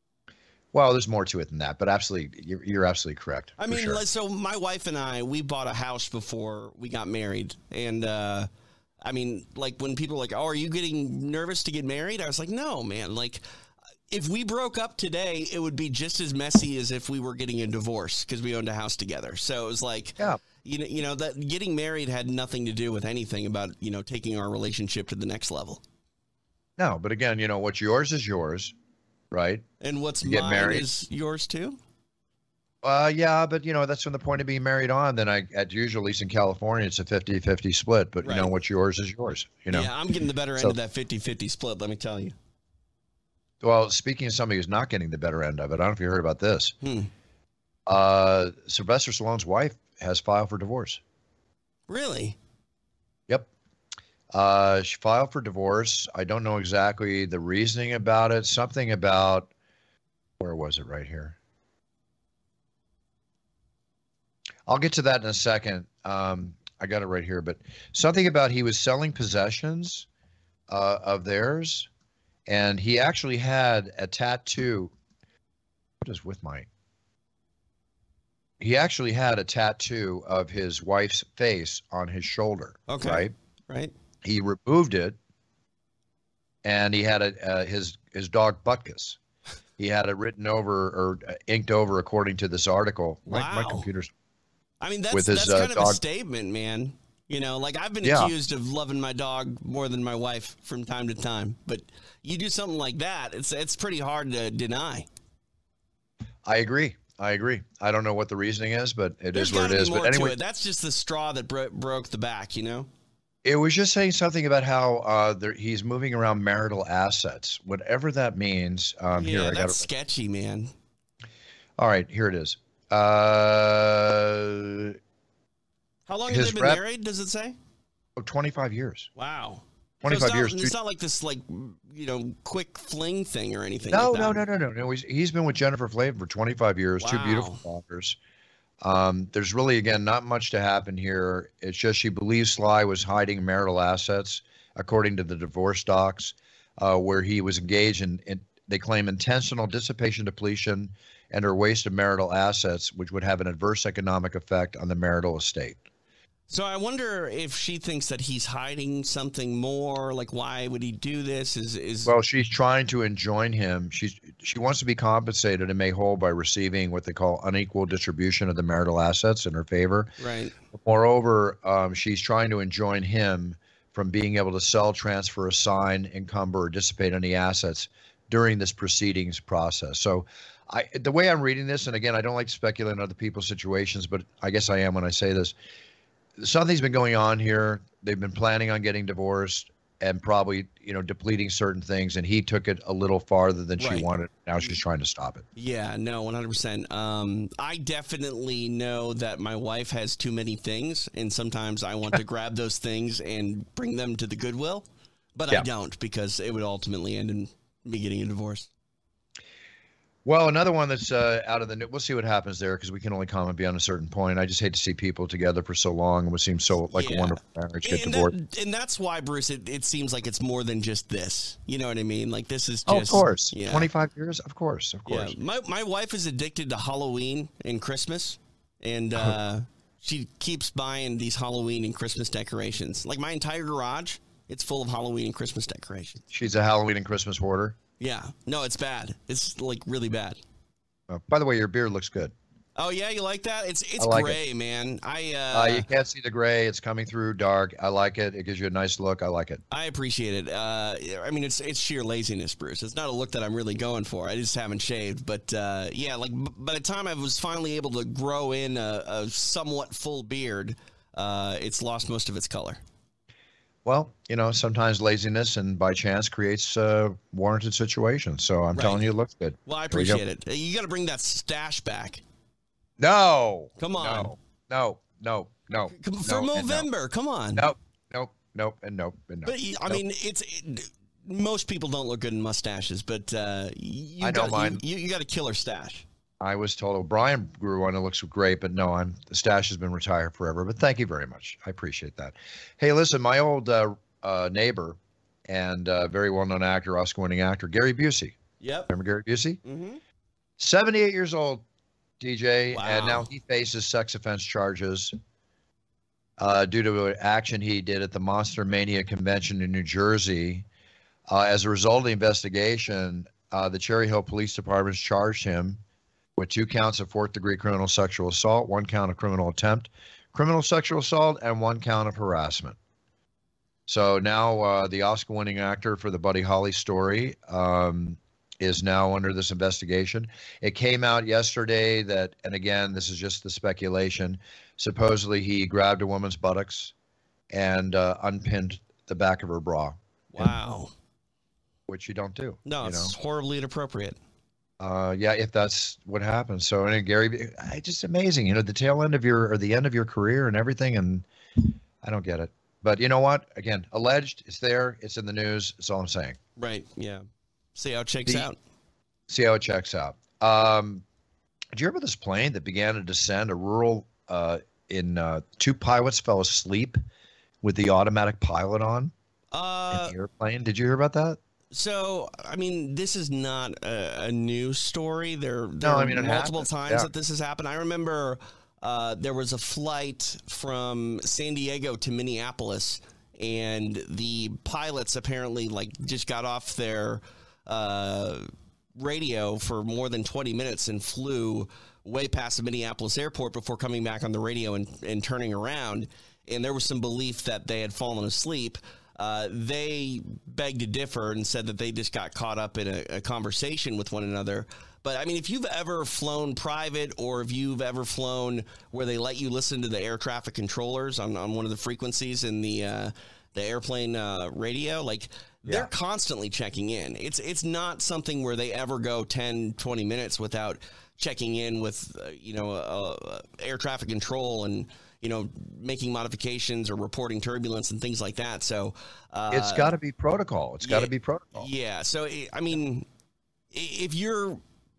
Well, there's more to it than that, but absolutely, you're, you're absolutely correct. I for mean, sure. like, so my wife and I, we bought a house before we got married. And, uh, I mean, like, when people are like, oh, are you getting nervous to get married? I was like, no, man. Like, if we broke up today, it would be just as messy as if we were getting a divorce because we owned a house together. So it was like, Yeah. you know, you know, that getting married had nothing to do with anything about, you know, taking our relationship to the next level. No, but again, you know, what's yours is yours, right? And what's You get mine married. is yours too? Uh, yeah, but you know, that's from the point of being married on. Then I, at usually, at least in California, it's a fifty-fifty split. But you know, Right. what's yours is yours. You know. Yeah, I'm getting the better end So- of that fifty-fifty split, let me tell you. Well, speaking of somebody who's not getting the better end of it, I don't know if you heard about this. Hmm. Uh, Sylvester Stallone's wife has filed for divorce. Really? Yep. Uh, she filed for divorce. I don't know exactly the reasoning about it. Something about, where was it right here? I'll get to that in a second. Um, I got it right here, but something about he was selling possessions uh, of theirs, and he actually had a tattoo. What is with my? He actually had a tattoo of his wife's face on his shoulder. Okay. Right. Right? He removed it, and he had a uh, his his dog Butkus. He had it written over or uh, inked over, according to this article. My, my Wow. computer's I mean, that's, With his, that's uh, kind of a dog. statement, man. You know, like, I've been Yeah. accused of loving my dog more than my wife from time to time. But you do something like that, it's it's pretty hard to deny. I agree. I agree. I don't know what the reasoning is, but it There's is what got it to is. be more But anyway, to it. That's just the straw that bro- broke the back, you know? it was just saying something about how uh, there, he's moving around marital assets, whatever that means. Um, yeah, here, I got that's it. sketchy, man. All right, here it is. Uh, How long have His they been rep- married, does it say? oh, twenty-five years. Wow. twenty-five so it's not, years. It's dude. not like this, like, you know, quick fling thing or anything No, like no, that. no, no, no, no. He's, he's been with Jennifer Flavin for twenty-five years, two Wow. beautiful daughters. Um, there's really, again, not much to happen here. It's just she believes Sly was hiding marital assets, according to the divorce docs, uh, where he was engaged in, in, they claim, intentional dissipation, depletion, and or waste of marital assets, which would have an adverse economic effect on the marital estate. So I wonder if she thinks that he's hiding something more. Like, why would he do this? Is is Well, she's trying to enjoin him. She's she wants to be compensated and made whole by receiving what they call unequal distribution of the marital assets in her favor. right? Moreover, um, she's trying to enjoin him from being able to sell, transfer, assign, encumber, or dissipate any assets during this proceedings process. So I, the way I'm reading this, and again, I don't like to speculate on other people's situations, but I guess I am when I say this. Something's been going on here. They've been planning on getting divorced and probably, you know, depleting certain things. And he took it a little farther than Right. she wanted. Now she's trying to stop it. Yeah, no, one hundred percent. Um, I definitely know that my wife has too many things, and sometimes I want to grab those things and bring them to the Goodwill, but I Yeah. don't because it would ultimately end in me getting a divorce. Well, another one that's uh, out of the, we'll see what happens there because we can only comment beyond a certain point. I just hate to see people together for so long and what seems so like Yeah. a wonderful marriage get And, divorced. that, and that's why, Bruce, it, it seems like it's more than just this. You know what I mean? Like, this is just. Oh, of course. Yeah. twenty-five years? Of course. Of Yeah, course. my my wife is addicted to Halloween and Christmas, and uh, she keeps buying these Halloween and Christmas decorations. Like my entire garage, it's full of Halloween and Christmas decorations. She's a Halloween and Christmas hoarder. Yeah, no, it's bad. It's like really bad. Uh, by the way, your beard looks good. Oh yeah, you like that? It's it's I like gray, man. I uh, Uh, you can't see the gray. It's coming through dark. I like it. It gives you a nice look. I like it. I appreciate it. Uh, I mean, it's it's sheer laziness, Bruce. It's not a look that I'm really going for. I just haven't shaved. But uh, yeah, like b- by the time I was finally able to grow in a, a somewhat full beard, uh, it's lost most of its color. Well, you know, sometimes laziness and by chance creates uh, warranted situations. So I'm Right. telling you, it looks good. Well, I There we go. appreciate it. You got to bring that stash back. No. Come on. No. No. No. No. Come- For no, and no. November, come on. Nope. Nope. Nope. And nope. And nope. But I Nope. mean, it's it, most people don't look good in mustaches, but uh, you I know got mine. You, you, you got a killer stash. I was told O'Brien grew one. It looks great, but no, I'm the stash has been retired forever. But thank you very much. I appreciate that. Hey, listen, my old uh, uh, neighbor and uh, very well-known actor, Oscar-winning actor, Gary Busey. Yep. Remember Gary Busey? Mm-hmm. seventy-eight years old, D J, Wow. and now he faces sex offense charges uh, due to an action he did at the Monster Mania convention in New Jersey. Uh, as a result of the investigation, uh, the Cherry Hill Police Department charged him with two counts of fourth-degree criminal sexual assault, one count of criminal attempt, criminal sexual assault, and one count of harassment. So now uh, the Oscar-winning actor for the Buddy Holly story um, is now under this investigation. It came out yesterday that, and again, this is just the speculation, supposedly he grabbed a woman's buttocks and uh, unpinned the back of her bra. Wow. And, which you don't do. No, you it's know? horribly inappropriate. Uh, yeah, if that's what happens. So, and Gary, it's just amazing, you know, the tail end of your, or the end of your career and everything. And I don't get it. But you know what? Again, alleged, it's there, it's in the news. That's all I'm saying. Right. Yeah. See how it checks The- out. See how it checks out. Um, did you hear about this plane that began to descend a rural, uh, in, uh, two pilots fell asleep with the automatic pilot on Uh, in the airplane? Did you hear about that? So, I mean, this is not a, a news story. There, there No, are I mean, it multiple happens, times yeah. that this has happened. I remember uh, there was a flight from San Diego to Minneapolis, and the pilots apparently like just got off their uh, radio for more than twenty minutes and flew way past the Minneapolis airport before coming back on the radio and, and turning around. And there was some belief that they had fallen asleep. Uh, they begged to differ and said that they just got caught up in a, a conversation with one another. But I mean, if you've ever flown private or if you've ever flown where they let you listen to the air traffic controllers on, on one of the frequencies in the uh, the airplane uh, radio, like they're Yeah. constantly checking in. It's it's not something where they ever go ten, twenty minutes without checking in with, uh, you know, uh, uh, air traffic control and, you know, making modifications or reporting turbulence and things like that. So uh, It's got to be protocol. It's got to yeah, be protocol. Yeah. So, I- I mean, i- if you're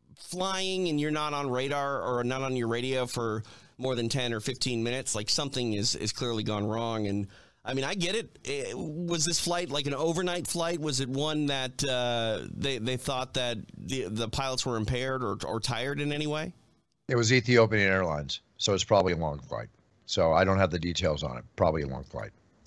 flying and you're not on radar or not on your radio for more than ten or fifteen minutes, like something is, is clearly gone wrong. And I mean, I get it. Eh, Was this flight like an overnight flight? Was it one that uh, they, they thought that the, the pilots were impaired or, or tired in any way? It was Ethiopian Airlines, so it's probably a long flight. So I don't have the details on it. Probably a long flight.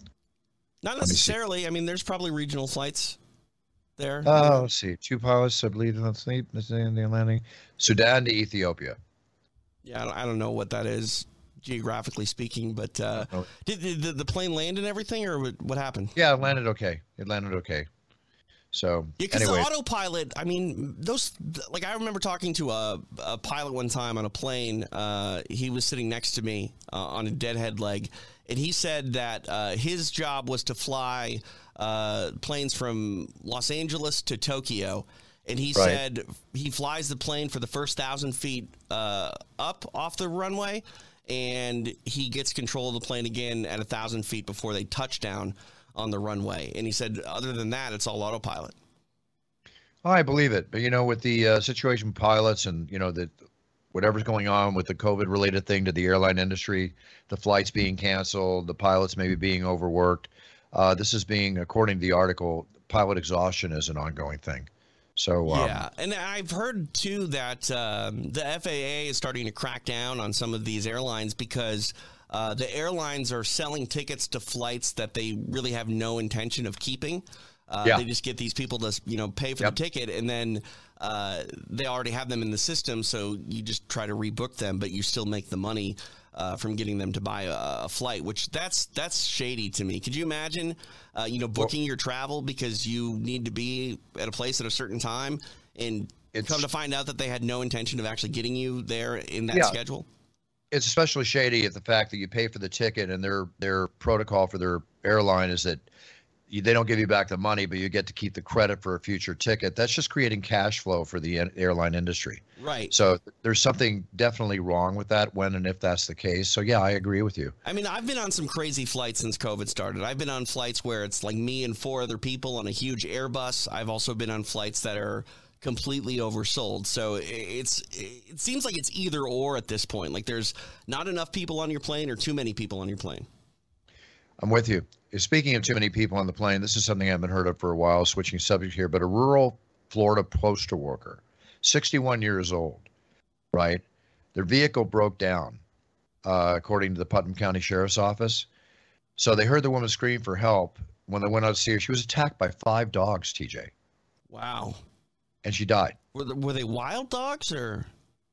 Not necessarily. I mean, there's probably regional flights there. Oh, uh, let's see. Two pilots, I believe, in sleep in the landing. Sudan to Ethiopia. Yeah, I don't, I don't know what that is geographically speaking, but uh, did, did the, the plane land and everything, or what happened? Yeah, it landed okay. It landed okay. So, yeah, because anyway. the autopilot, I mean, those, like, I remember talking to a, a pilot one time on a plane. Uh, he was sitting next to me uh, on a deadhead leg, and he said that uh, his job was to fly uh, planes from Los Angeles to Tokyo. And he right. said he flies the plane for the first thousand feet uh, up off the runway, and he gets control of the plane again at a thousand feet before they touch down on the runway. And he said, other than that, it's all autopilot. Oh, I believe it. But, you know, with the uh, situation with pilots and, you know, the whatever's going on with the COVID-related thing to the airline industry, the flights being canceled, the pilots maybe being overworked, uh, this is being, according to the article, pilot exhaustion is an ongoing thing. So um, yeah, and I've heard, too, that um, the F A A is starting to crack down on some of these airlines because uh, the airlines are selling tickets to flights that they really have no intention of keeping. Uh, yeah. They just get these people to, you know, pay for yep. the ticket, and then uh, they already have them in the system, so you just try to rebook them, but you still make the money uh, from getting them to buy a, a flight, which that's that's shady to me. Could you imagine, uh, you know, booking well, your travel because you need to be at a place at a certain time, and come to find out that they had no intention of actually getting you there in that yeah. schedule? It's especially shady at the fact that you pay for the ticket, and their their protocol for their airline is that You, they don't give you back the money, but you get to keep the credit for a future ticket. That's just creating cash flow for the airline industry. Right. So there's something definitely wrong with that when and if that's the case. So, yeah, I agree with you. I mean, I've been on some crazy flights since COVID started. I've been on flights where it's like me and four other people on a huge Airbus. I've also been on flights that are completely oversold. So it's it seems like it's either or at this point. Like there's not enough people on your plane or too many people on your plane. I'm with you. Speaking of too many people on the plane, this is something I haven't heard of for a while, switching subject here, but a rural Florida postal worker, sixty-one years old, right? Their vehicle broke down, uh, according to the Putnam County Sheriff's Office. So they heard the woman scream for help. When they went out to see her, she was attacked by five dogs, T J. Wow. And she died. Were, the, were they wild dogs or?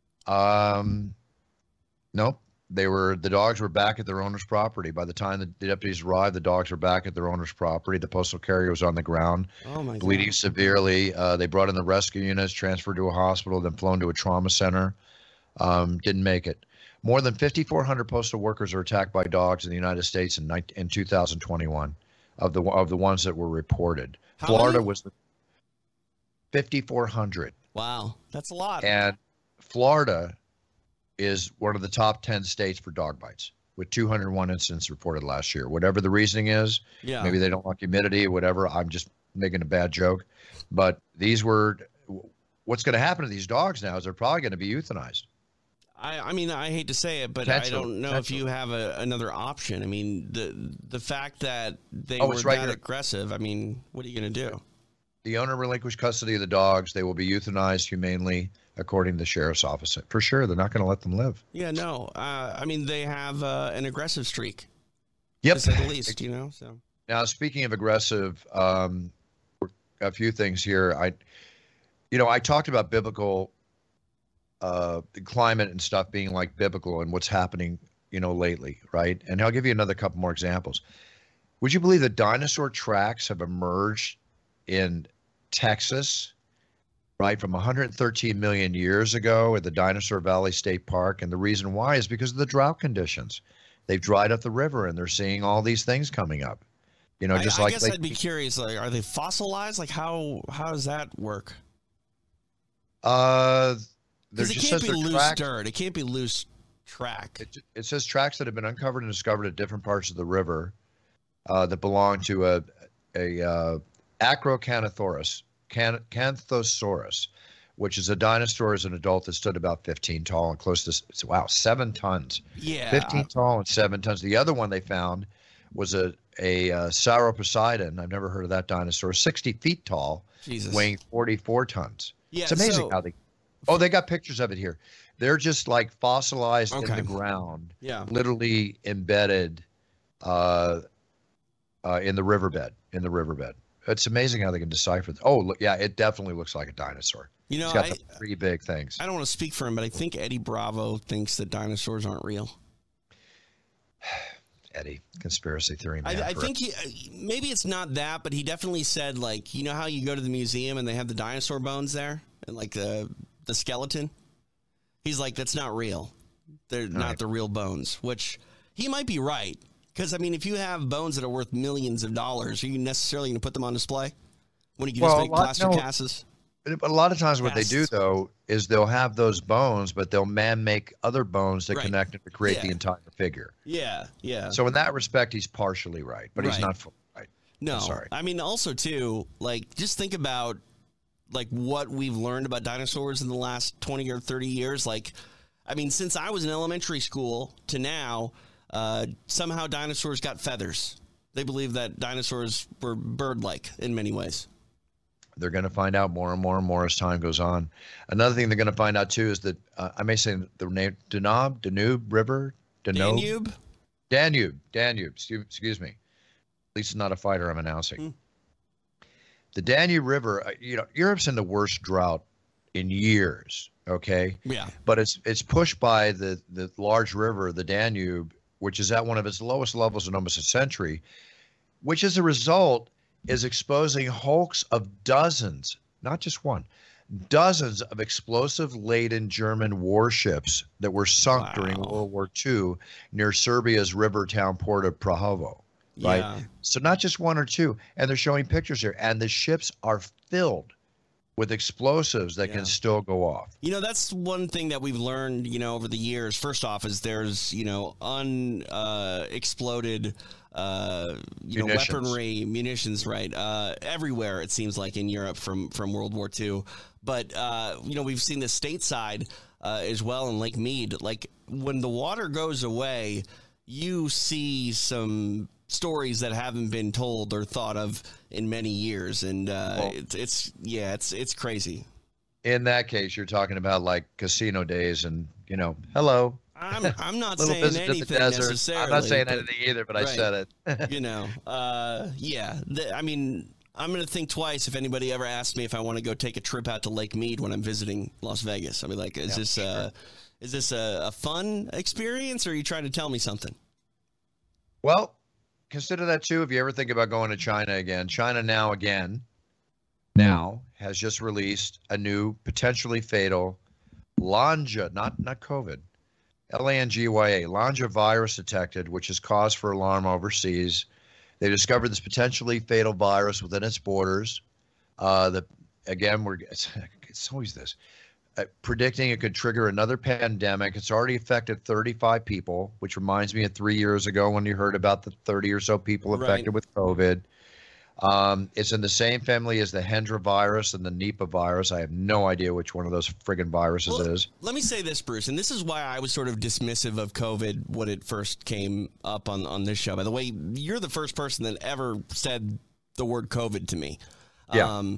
Um, nope. They were the dogs were back at their owner's property. By the time the, the deputies arrived, the dogs were back at their owner's property. The postal carrier was on the ground, oh my bleeding God. severely. Uh, they brought in the rescue units, transferred to a hospital, then flown to a trauma center. Um, didn't make it. More than fifty-four hundred postal workers are attacked by dogs in the United States in, in two thousand twenty-one, of the of the ones that were reported. How Florida many? was the fifty-four hundred. Wow, that's a lot. And Florida is one of the top ten states for dog bites, with two hundred one incidents reported last year. Whatever the reasoning is, yeah. maybe they don't like humidity or whatever. I'm just making a bad joke. But these were what's going to happen to these dogs now is they're probably going to be euthanized. I, I mean, I hate to say it, but Potential, I don't know potential. if you have a, another option. I mean, the the fact that they Oh, were it's right that here. aggressive, I mean, what are you going to do? The owner relinquished custody of the dogs. They will be euthanized humanely, according to the sheriff's office. For sure, they're not going to let them live. Yeah, no. Uh, I mean, they have uh, an aggressive streak. Yep. To say the least, you know. So now, speaking of aggressive, um, a few things here. I, you know, I talked about biblical, uh, the climate and stuff being like biblical and what's happening, you know, lately, right? And I'll give you another couple more examples. Would you believe that dinosaur tracks have emerged in Texas, right, from one hundred thirteen million years ago at the Dinosaur Valley State Park? And the reason why is because of the drought conditions. They've dried up the river, and they're seeing all these things coming up. You know, just I, I like guess they, I'd be curious. Like, are they fossilized? Like, how how does that work? Uh, there Because it just can't says be they're loose tracks. dirt. It can't be loose track. It, it says tracks that have been uncovered and discovered at different parts of the river uh, that belong to a a uh, Acrocanthosaurus, can, Canthosaurus, which is a dinosaur as an adult that stood about fifteen tall and close to, wow, seven tons. Yeah. fifteen tall and seven tons. The other one they found was a, a uh, Sauroposeidon. I've never heard of that dinosaur. sixty feet tall, Jesus. weighing forty-four tons. Yeah, it's amazing so- how they, oh, they got pictures of it here. They're just like fossilized Okay. in the ground, Yeah. literally embedded uh, uh, in the riverbed. In the riverbed. It's amazing how they can decipher. Th- oh, look, yeah, it definitely looks like a dinosaur. You know, It's got I, the three big things. I don't want to speak for him, but I think Eddie Bravo thinks that dinosaurs aren't real. Eddie, conspiracy theory man. I, I for- think he, maybe it's not that, but he definitely said, like, you know how you go to the museum and they have the dinosaur bones there and like the the skeleton. He's like, that's not real. They're not right. the real bones. Which he might be right, because I mean, if you have bones that are worth millions of dollars, are you necessarily going to put them on display when you can Well, just make a lot- plaster no. casts? But a lot of times what they do, Casts. though, is they'll have those bones, but they'll man-make other bones that Right. connect it to create the Yeah. entire figure. Yeah, yeah. So in that respect, he's partially right, but he's Right. not fully right. No, I'm sorry. I mean, also too, like, just think about like what we've learned about dinosaurs in the last twenty or thirty years. Like, I mean, since I was in elementary school to now, uh, somehow dinosaurs got feathers. They believe that dinosaurs were bird-like in many ways. They're going to find out more and more and more as time goes on. Another thing they're going to find out too is that uh, I may say the name Danube, Danube River, Danube, Danube? Danube, Danube. Excuse, excuse me. At least it's not a fighter I'm announcing. Hmm. The Danube River. uh, You know, Europe's in the worst drought in years. Okay, Yeah. but it's it's pushed by the the large river, the Danube, which is at one of its lowest levels in almost a century, which as a result is exposing hulks of dozens, not just one, dozens of explosive-laden German warships that were sunk Wow. during World War Two near Serbia's river town port of Prahovo. Right. Yeah. So not just one or two, and they're showing pictures here, and the ships are filled with explosives that Yeah. can still go off. You know, that's one thing that we've learned, you know, over the years. First off, is there's, you know, unexploded, uh, exploded, uh, you know, Munitions. weaponry, munitions, right, uh, everywhere, it seems like, in Europe from, from World War Two. But, uh, you know, we've seen this stateside uh, as well in Lake Mead. Like, when the water goes away, you see some stories that haven't been told or thought of in many years. And uh, Well- it's, it's, yeah, it's, it's crazy. In that case, you're talking about like casino days, and you know, hello, I'm I'm not little saying visit to the anything desert. necessarily. I'm not saying but, anything either, but I right. said it. You know, uh, yeah. The, I mean, I'm gonna think twice if anybody ever asks me if I want to go take a trip out to Lake Mead when I'm visiting Las Vegas. I'll be like, is Yeah, this uh, is this a, a fun experience, or are you trying to tell me something? Well, consider that too if you ever think about going to China again. China now again now has just released a new potentially fatal Lanja, not not COVID, L A N G Y A, Lanja virus detected, which is cause for alarm overseas. They discovered this potentially fatal virus within its borders. Uh, the again, we're it's, it's always this. Uh, predicting it could trigger another pandemic. It's already affected thirty-five people, which reminds me of three years ago when you heard about the thirty or so people affected Right. with COVID. Um, it's in the same family as the Hendra virus and the Nipah virus. I have no idea which one of those friggin' viruses Well, it is. Let me say this, Bruce, and this is why I was sort of dismissive of COVID when it first came up on, on this show. By the way, you're the first person that ever said the word COVID to me. Yeah. Um,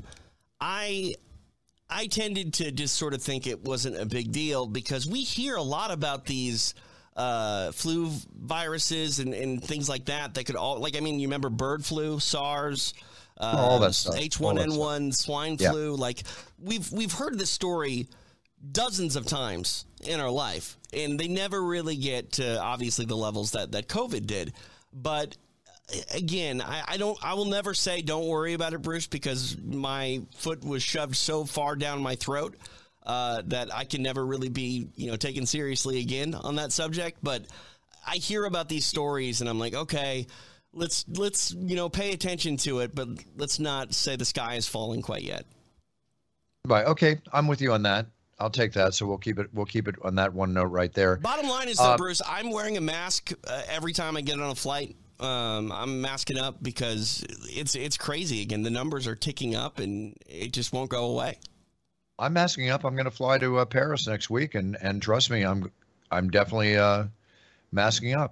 I I tended to just sort of think it wasn't a big deal because we hear a lot about these uh, flu viruses and, and things like that. That could all, like, I mean, you remember bird flu, SARS, uh, All that stuff. H one N All one, swine Yeah. flu. Like, we've we've heard this story dozens of times in our life, and they never really get to obviously the levels that that COVID did. But again, I, I don't. I will never say don't worry about it, Bruce, because my foot was shoved so far down my throat uh, that I can never really be, you know, taken seriously again on that subject. But I hear about these stories, and I'm like, okay, let's let's you know pay attention to it, but let's not say the sky is falling quite yet. Right. Okay. I'm with you on that. I'll take that. So we'll keep it. We'll keep it on that one note right there. Bottom line is, though, Um, Bruce, I'm wearing a mask uh, every time I get on a flight. Um, I'm masking up because it's it's crazy again. The numbers are ticking up, and it just won't go away. I'm masking up. I'm going to fly to uh, Paris next week, and and trust me, I'm I'm definitely uh, masking up.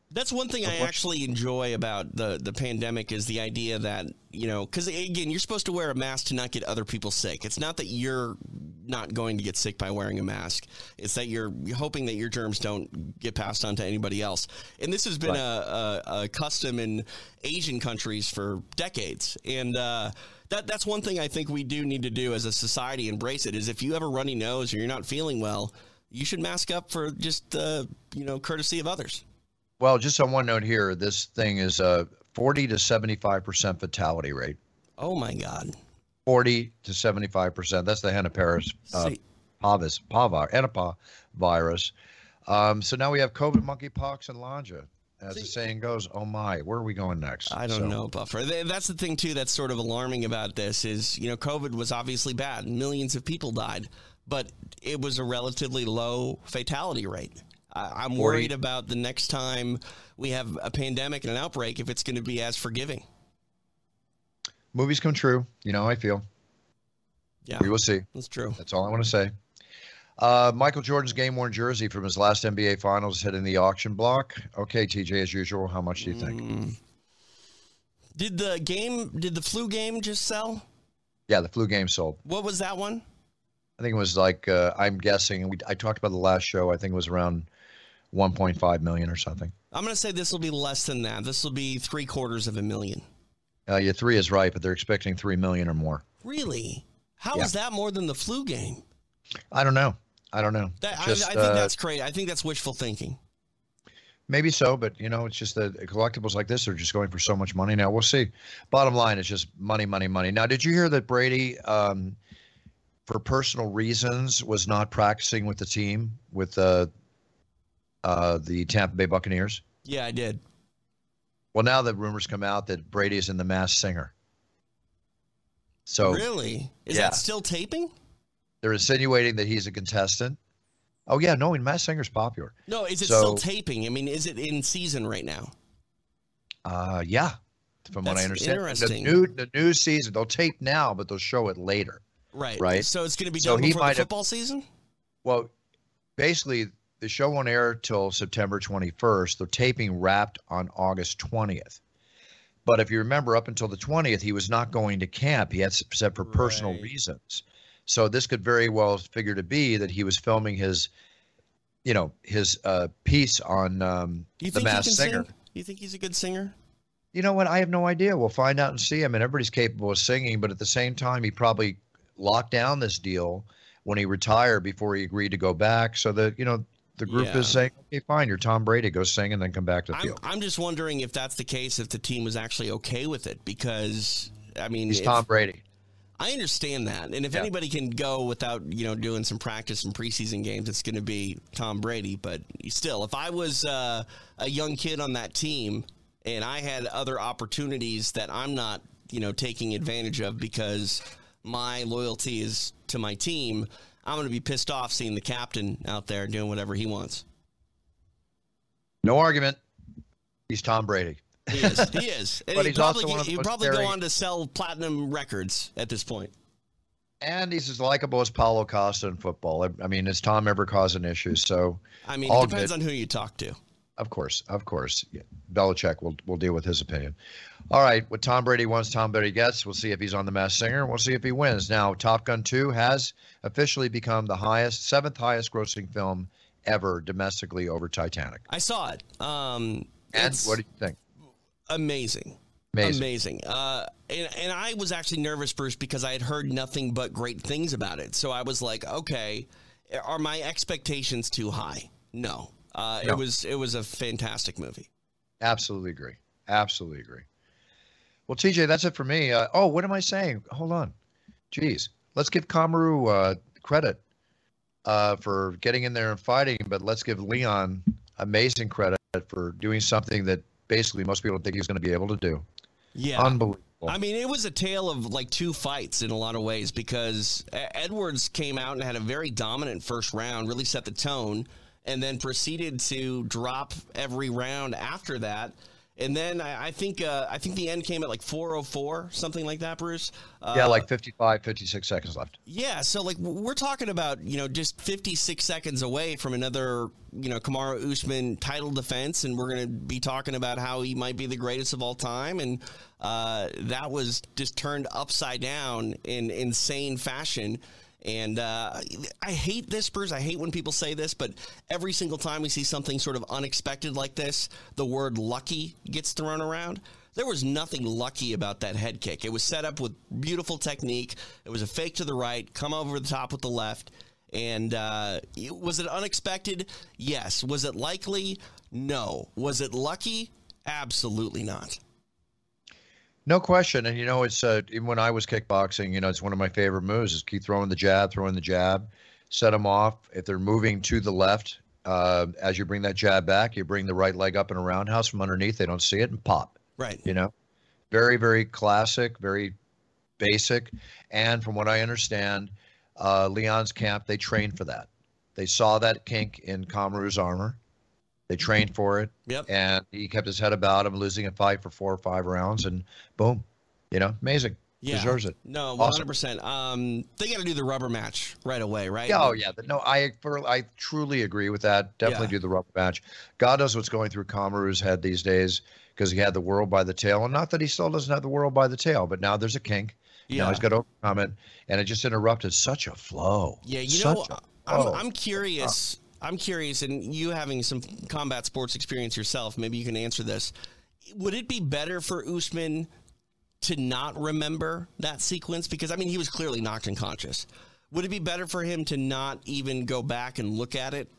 That's one thing I actually enjoy about the, the pandemic is the idea that, you know, because, again, you're supposed to wear a mask to not get other people sick. It's not that you're not going to get sick by wearing a mask. It's that you're hoping that your germs don't get passed on to anybody else. And this has been right. a, a, a custom in Asian countries for decades. And uh, that that's one thing I think we do need to do as a society, embrace it, is if you have a runny nose or you're not feeling well, you should mask up for just the, you know, courtesy of others. Well, just on one note here, this thing is a forty to seventy-five percent fatality rate. Oh, my God. forty to seventy-five percent. That's the Hennepavis uh, Pavis, Pavar, Ennapa virus. Um, so now we have COVID, monkeypox, and Lanja. As See, the saying goes, oh, my, where are we going next? I don't so. know, Buffer. That's the thing, too, that's sort of alarming about this is, you know, COVID was obviously bad. Millions of people died, but it was a relatively low fatality rate. I'm worried about the next time we have a pandemic and an outbreak, if it's going to be as forgiving. Movies come true. You know, I feel. Yeah. We will see. That's true. That's all I want to say. Uh, Michael Jordan's game-worn jersey from his last N B A Finals hitting the auction block. Okay, T J, as usual, how much do you think? Mm. Did the game, did the flu game just sell? Yeah, the flu game sold. What was that one? I think it was like, uh, I'm guessing, we, I talked about the last show, I think it was around one point five million or something. I'm going to say this will be less than that. This will be three quarters of a million. Uh, yeah, three is right, but they're expecting three million or more. Really? How yeah. is that more than the flu game? I don't know. I don't know. That, just, I, I think uh, that's crazy. I think that's wishful thinking. Maybe so, but you know, it's just that collectibles like this are just going for so much money now. We'll see. Bottom line, it's just money, money, money. Now, did you hear that Brady, um, for personal reasons, was not practicing with the team with uh, uh, the Tampa Bay Buccaneers? Yeah, I did. Well, now the rumors come out that Brady is in The Masked Singer. So really, is yeah. that still taping? They're insinuating that he's a contestant. Oh yeah, no, Masked Singer's popular. No, is it so, still taping? I mean, is it in season right now? Uh, yeah, from That's what I understand. Interesting. The new the new season, they'll tape now, but they'll show it later. Right. Right. So it's going to be so done before the football have, season? Well, basically, the show won't air till September twenty-first. The taping wrapped on August twentieth. But if you remember, up until the twentieth, he was not going to camp. He had set for personal right. reasons. So this could very well figure to be that he was filming his, you know, his uh, piece on um, The Masked Singer. Sing? You think he's a good singer? You know what? I have no idea. We'll find out and see. I mean, everybody's capable of singing, but at the same time, he probably locked down this deal when he retired before he agreed to go back. So that, you know, the group yeah. is saying, okay, fine, you're Tom Brady, go sing and then come back to the I'm, field. I'm just wondering if that's the case, if the team was actually okay with it, because, I mean, he's if, Tom Brady. I understand that. And if yeah. anybody can go without, you know, doing some practice and preseason games, it's going to be Tom Brady. But still, if I was uh, a young kid on that team and I had other opportunities that I'm not, you know, taking advantage of because my loyalty is to my team, I'm going to be pissed off seeing the captain out there doing whatever he wants. No argument. He's Tom Brady. He is. He is. And but he'd he's probably, also one of the he'd most probably very, go on to sell platinum records at this point. And he's as likable as Paulo Costa in football. I, I mean, has Tom ever caused an issue? So I mean, all it depends good. on who you talk to. Of course, of course. Yeah. Belichick will will deal with his opinion. All right, what Tom Brady wants, Tom Brady gets. We'll see if he's on The Masked Singer. We'll see if he wins. Now, Top Gun two has officially become the highest, seventh highest grossing film ever domestically over Titanic. I saw it. Um, and what do you think? Amazing. Amazing. Amazing. Uh, and, and I was actually nervous first because I had heard nothing but great things about it. So I was like, okay, are my expectations too high? No. Uh, no. It was it was a fantastic movie. Absolutely agree. Absolutely agree. Well, T J, that's it for me. Uh, oh, what am I saying? Hold on. Jeez. Let's give Kamaru uh, credit uh, for getting in there and fighting, but let's give Leon amazing credit for doing something that basically most people don't think he's going to be able to do. Yeah. Unbelievable. I mean, it was a tale of like two fights in a lot of ways because Edwards came out and had a very dominant first round, really set the tone, and then proceeded to drop every round after that. And then I, I think uh, I think the end came at like four oh four, something like that, Bruce. Uh, Yeah, like fifty-five, fifty-six seconds left. Yeah, so like we're talking about, you know, just fifty-six seconds away from another, you know, Kamaru Usman title defense, and we're going to be talking about how he might be the greatest of all time, and uh, that was just turned upside down in insane fashion. And uh, I hate this, Bruce. I hate when people say this, but every single time we see something sort of unexpected like this, the word lucky gets thrown around. There was nothing lucky about that head kick. It was set up with beautiful technique. It was a fake to the right, come over the top with the left. And uh, was it unexpected? Yes. Was it likely? No. Was it lucky? Absolutely not. No question. And, you know, it's uh, even when I was kickboxing, you know, it's one of my favorite moves is keep throwing the jab, throwing the jab, set them off. If they're moving to the left, uh, as you bring that jab back, you bring the right leg up in a roundhouse from underneath. They don't see it and pop. Right. You know, very, very classic, very basic. And from what I understand, uh, Leon's camp, they trained for that. They saw that kink in Kamaru's armor. They trained for it, yep. And he kept his head about him, losing a fight for four or five rounds, and boom, you know, amazing. Yeah. Deserves it. No, one hundred percent. Awesome. Um, they got to do the rubber match right away, right? Yeah, oh, yeah. No, I for, I truly agree with that. Definitely Yeah. do the rubber match. God knows what's going through Kamaru's head these days because he had the world by the tail, and not that he still doesn't have the world by the tail, but now there's a kink. Yeah. Now he's got to overcome it, and it just interrupted such a flow. Yeah, you Such know, a I'm, flow. I'm curious. I'm curious, and you having some combat sports experience yourself, maybe you can answer this. Would it be better for Usman to not remember that sequence? Because, I mean, he was clearly knocked unconscious. Would it be better for him to not even go back and look at it?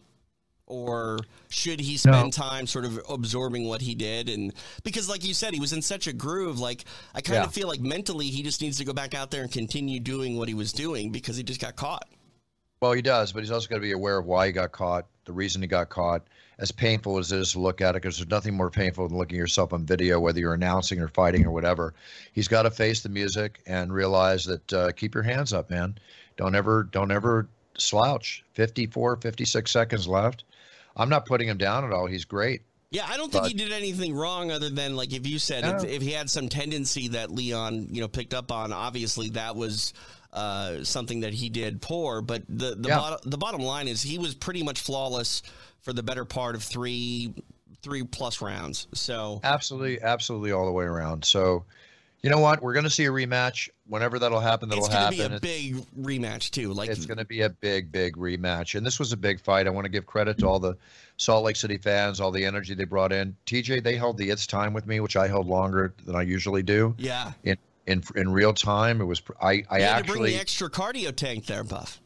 Or should he spend No. time sort of absorbing what he did? And because, like you said, he was in such a groove. Like, I kind Yeah. of feel like mentally he just needs to go back out there and continue doing what he was doing because he just got caught. Well, he does, but he's also got to be aware of why he got caught, the reason he got caught, as painful as it is to look at it, because there's nothing more painful than looking at yourself on video, whether you're announcing or fighting or whatever. He's got to face the music and realize that uh, keep your hands up, man. Don't ever, don't ever slouch. fifty-four, fifty-six seconds left. I'm not putting him down at all. He's great. Yeah, I don't think But- he did anything wrong other than, like, if you said No. if, if he had some tendency that Leon, you know, picked up on, obviously that was uh, something that he did poor. But the the, Yeah. bottom, the bottom line is he was pretty much flawless for the better part of three three plus rounds. So Absolutely, absolutely all the way around. So, you know what? We're going to see a rematch. Whenever that'll happen, that'll it's going to happen. be a It's- big rematch, too. Like, It's going to be a big, big rematch. And this was a big fight. I want to give credit to all the Salt Lake City fans, all the energy they brought in. T J, they held the It's Time with me, which I held longer than I usually do. yeah. In in in real time, it was I I You had to actually bring the extra cardio tank there, Buff.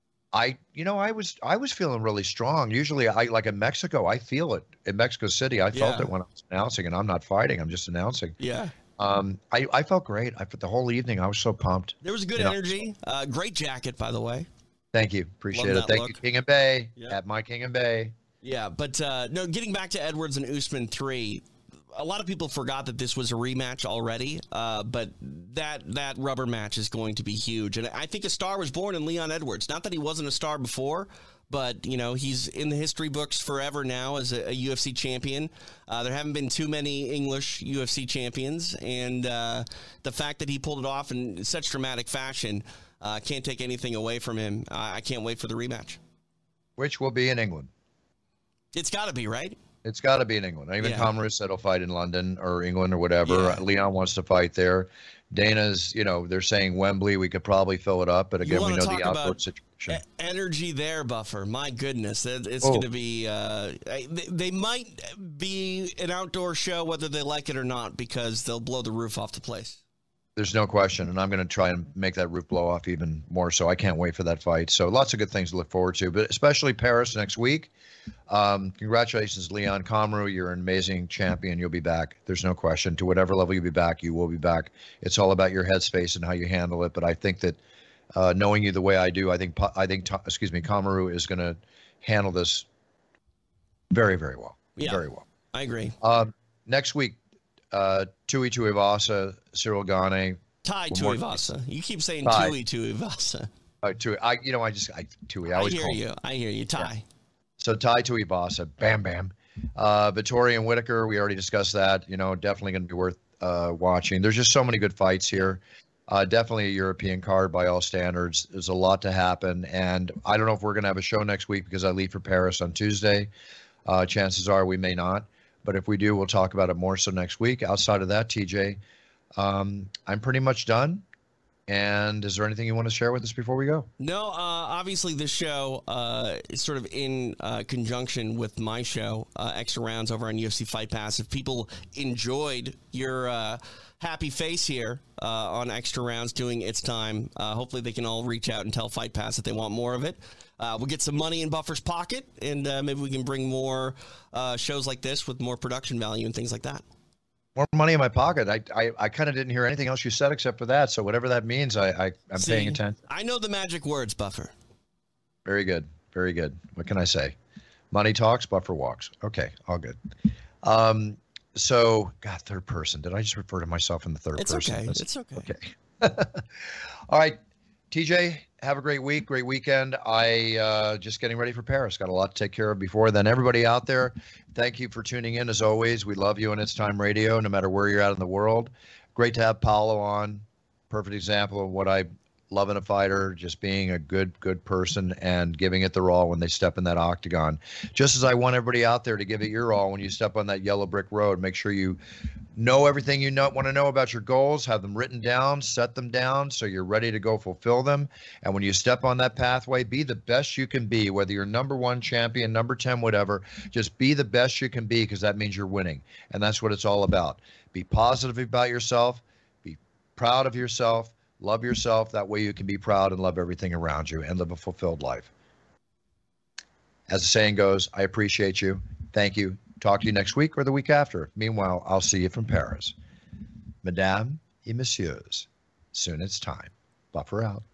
I you know I was I was feeling really strong. Usually I like in Mexico, I feel it. In Mexico City, I felt Yeah. it when I was announcing, and I'm not fighting. I'm just announcing. Yeah. Um, I, I felt great. I the whole evening I was so pumped. There was good You know. energy. Uh, great jacket, by the way. Thank you. Appreciate Love it. that Thank look. you, King and Bay. Yeah. At my King and Bay. Yeah, but uh, no, getting back to Edwards and Usman three, a lot of people forgot that this was a rematch already, uh, but that that rubber match is going to be huge. And I think a star was born in Leon Edwards. Not that he wasn't a star before, but, you know, he's in the history books forever now as a, a U F C champion. Uh, there haven't been too many English U F C champions, and uh, the fact that he pulled it off in such dramatic fashion uh, can't take anything away from him. Uh, I can't wait for the rematch. Which will be in England. It's got to be, right? It's got to be in England. Even Yeah. Kamaru said he'll fight in London or England or whatever. Yeah. Leon wants to fight there. Dana's, you know, they're saying Wembley. We could probably fill it up, but You again, we wanna know talk the outdoor about situation. E- energy there, Buffer. My goodness, It- it's Oh. going to be. Uh, they, they might be an outdoor show, whether they like it or not, because they'll blow the roof off the place. There's no question, and I'm going to try and make that roof blow off even more. So I can't wait for that fight. So lots of good things to look forward to, but especially Paris next week. Um, congratulations, Leon Kamaru. You're an amazing champion. You'll be back. There's no question. To whatever level you'll be back, you will be back. It's all about your headspace and how you handle it. But I think that uh, knowing you the way I do, I think I think excuse me, Kamaru is going to handle this very, very well. Yeah. Very well. I agree. Um, next week, uh, Tui Tuivasa, Cyril Gane. Ty More- Tuivasa. You keep saying Ty. Tui Tuivasa. Uh, Tui, I, you know, I just, I, Tui, I I always hear call him. you. I hear you. Ty. So Tai Tuivasa, bam, bam. Uh, Vettori and Whitaker, we already discussed that. You know, definitely going to be worth uh, watching. There's just so many good fights here. Uh, definitely a European card by all standards. There's a lot to happen. And I don't know if we're going to have a show next week because I leave for Paris on Tuesday. Uh, chances are we may not. But if we do, we'll talk about it more so next week. Outside of that, T J, um, I'm pretty much done. And is there anything you want to share with us before we go? No, uh, obviously this show uh, is sort of in uh, conjunction with my show, uh, Extra Rounds over on U F C Fight Pass. If people enjoyed your uh, happy face here uh, on Extra Rounds doing its time, uh, hopefully they can all reach out and tell Fight Pass that they want more of it. Uh, we'll get some money in Buffer's pocket, and uh, maybe we can bring more uh, shows like this with more production value and things like that. More money in my pocket. I I, I kind of didn't hear anything else you said except for that. So whatever that means, I, I I'm See, paying attention. I know the magic words, Buffer. Very good. Very good. What can I say? Money talks, Buffer walks. Okay, all good. Um, so, God, third person. Did I just refer to myself in the third It's person? okay. That's, It's okay. Okay. All right, T J, have a great week, great weekend. I uh, just getting ready for Paris. Got a lot to take care of before then. Everybody out there, thank you for tuning in. As always, we love you on It's Time Radio, no matter where you're at in the world. Great to have Paulo on. Perfect example of what I love in a fighter, just being a good, good person and giving it their all when they step in that octagon. Just as I want everybody out there to give it your all when you step on that yellow brick road. Make sure you know everything you know, want to know about your goals, have them written down, set them down so you're ready to go fulfill them. And when you step on that pathway, be the best you can be, whether you're number one champion, number ten, whatever. Just be the best you can be, because that means you're winning. And that's what it's all about. Be positive about yourself. Be proud of yourself. Love yourself. That way you can be proud and love everything around you and live a fulfilled life. As the saying goes, I appreciate you. Thank you. Talk to you next week or the week after. Meanwhile, I'll see you from Paris. Mesdames et messieurs, soon it's time. Buffer out.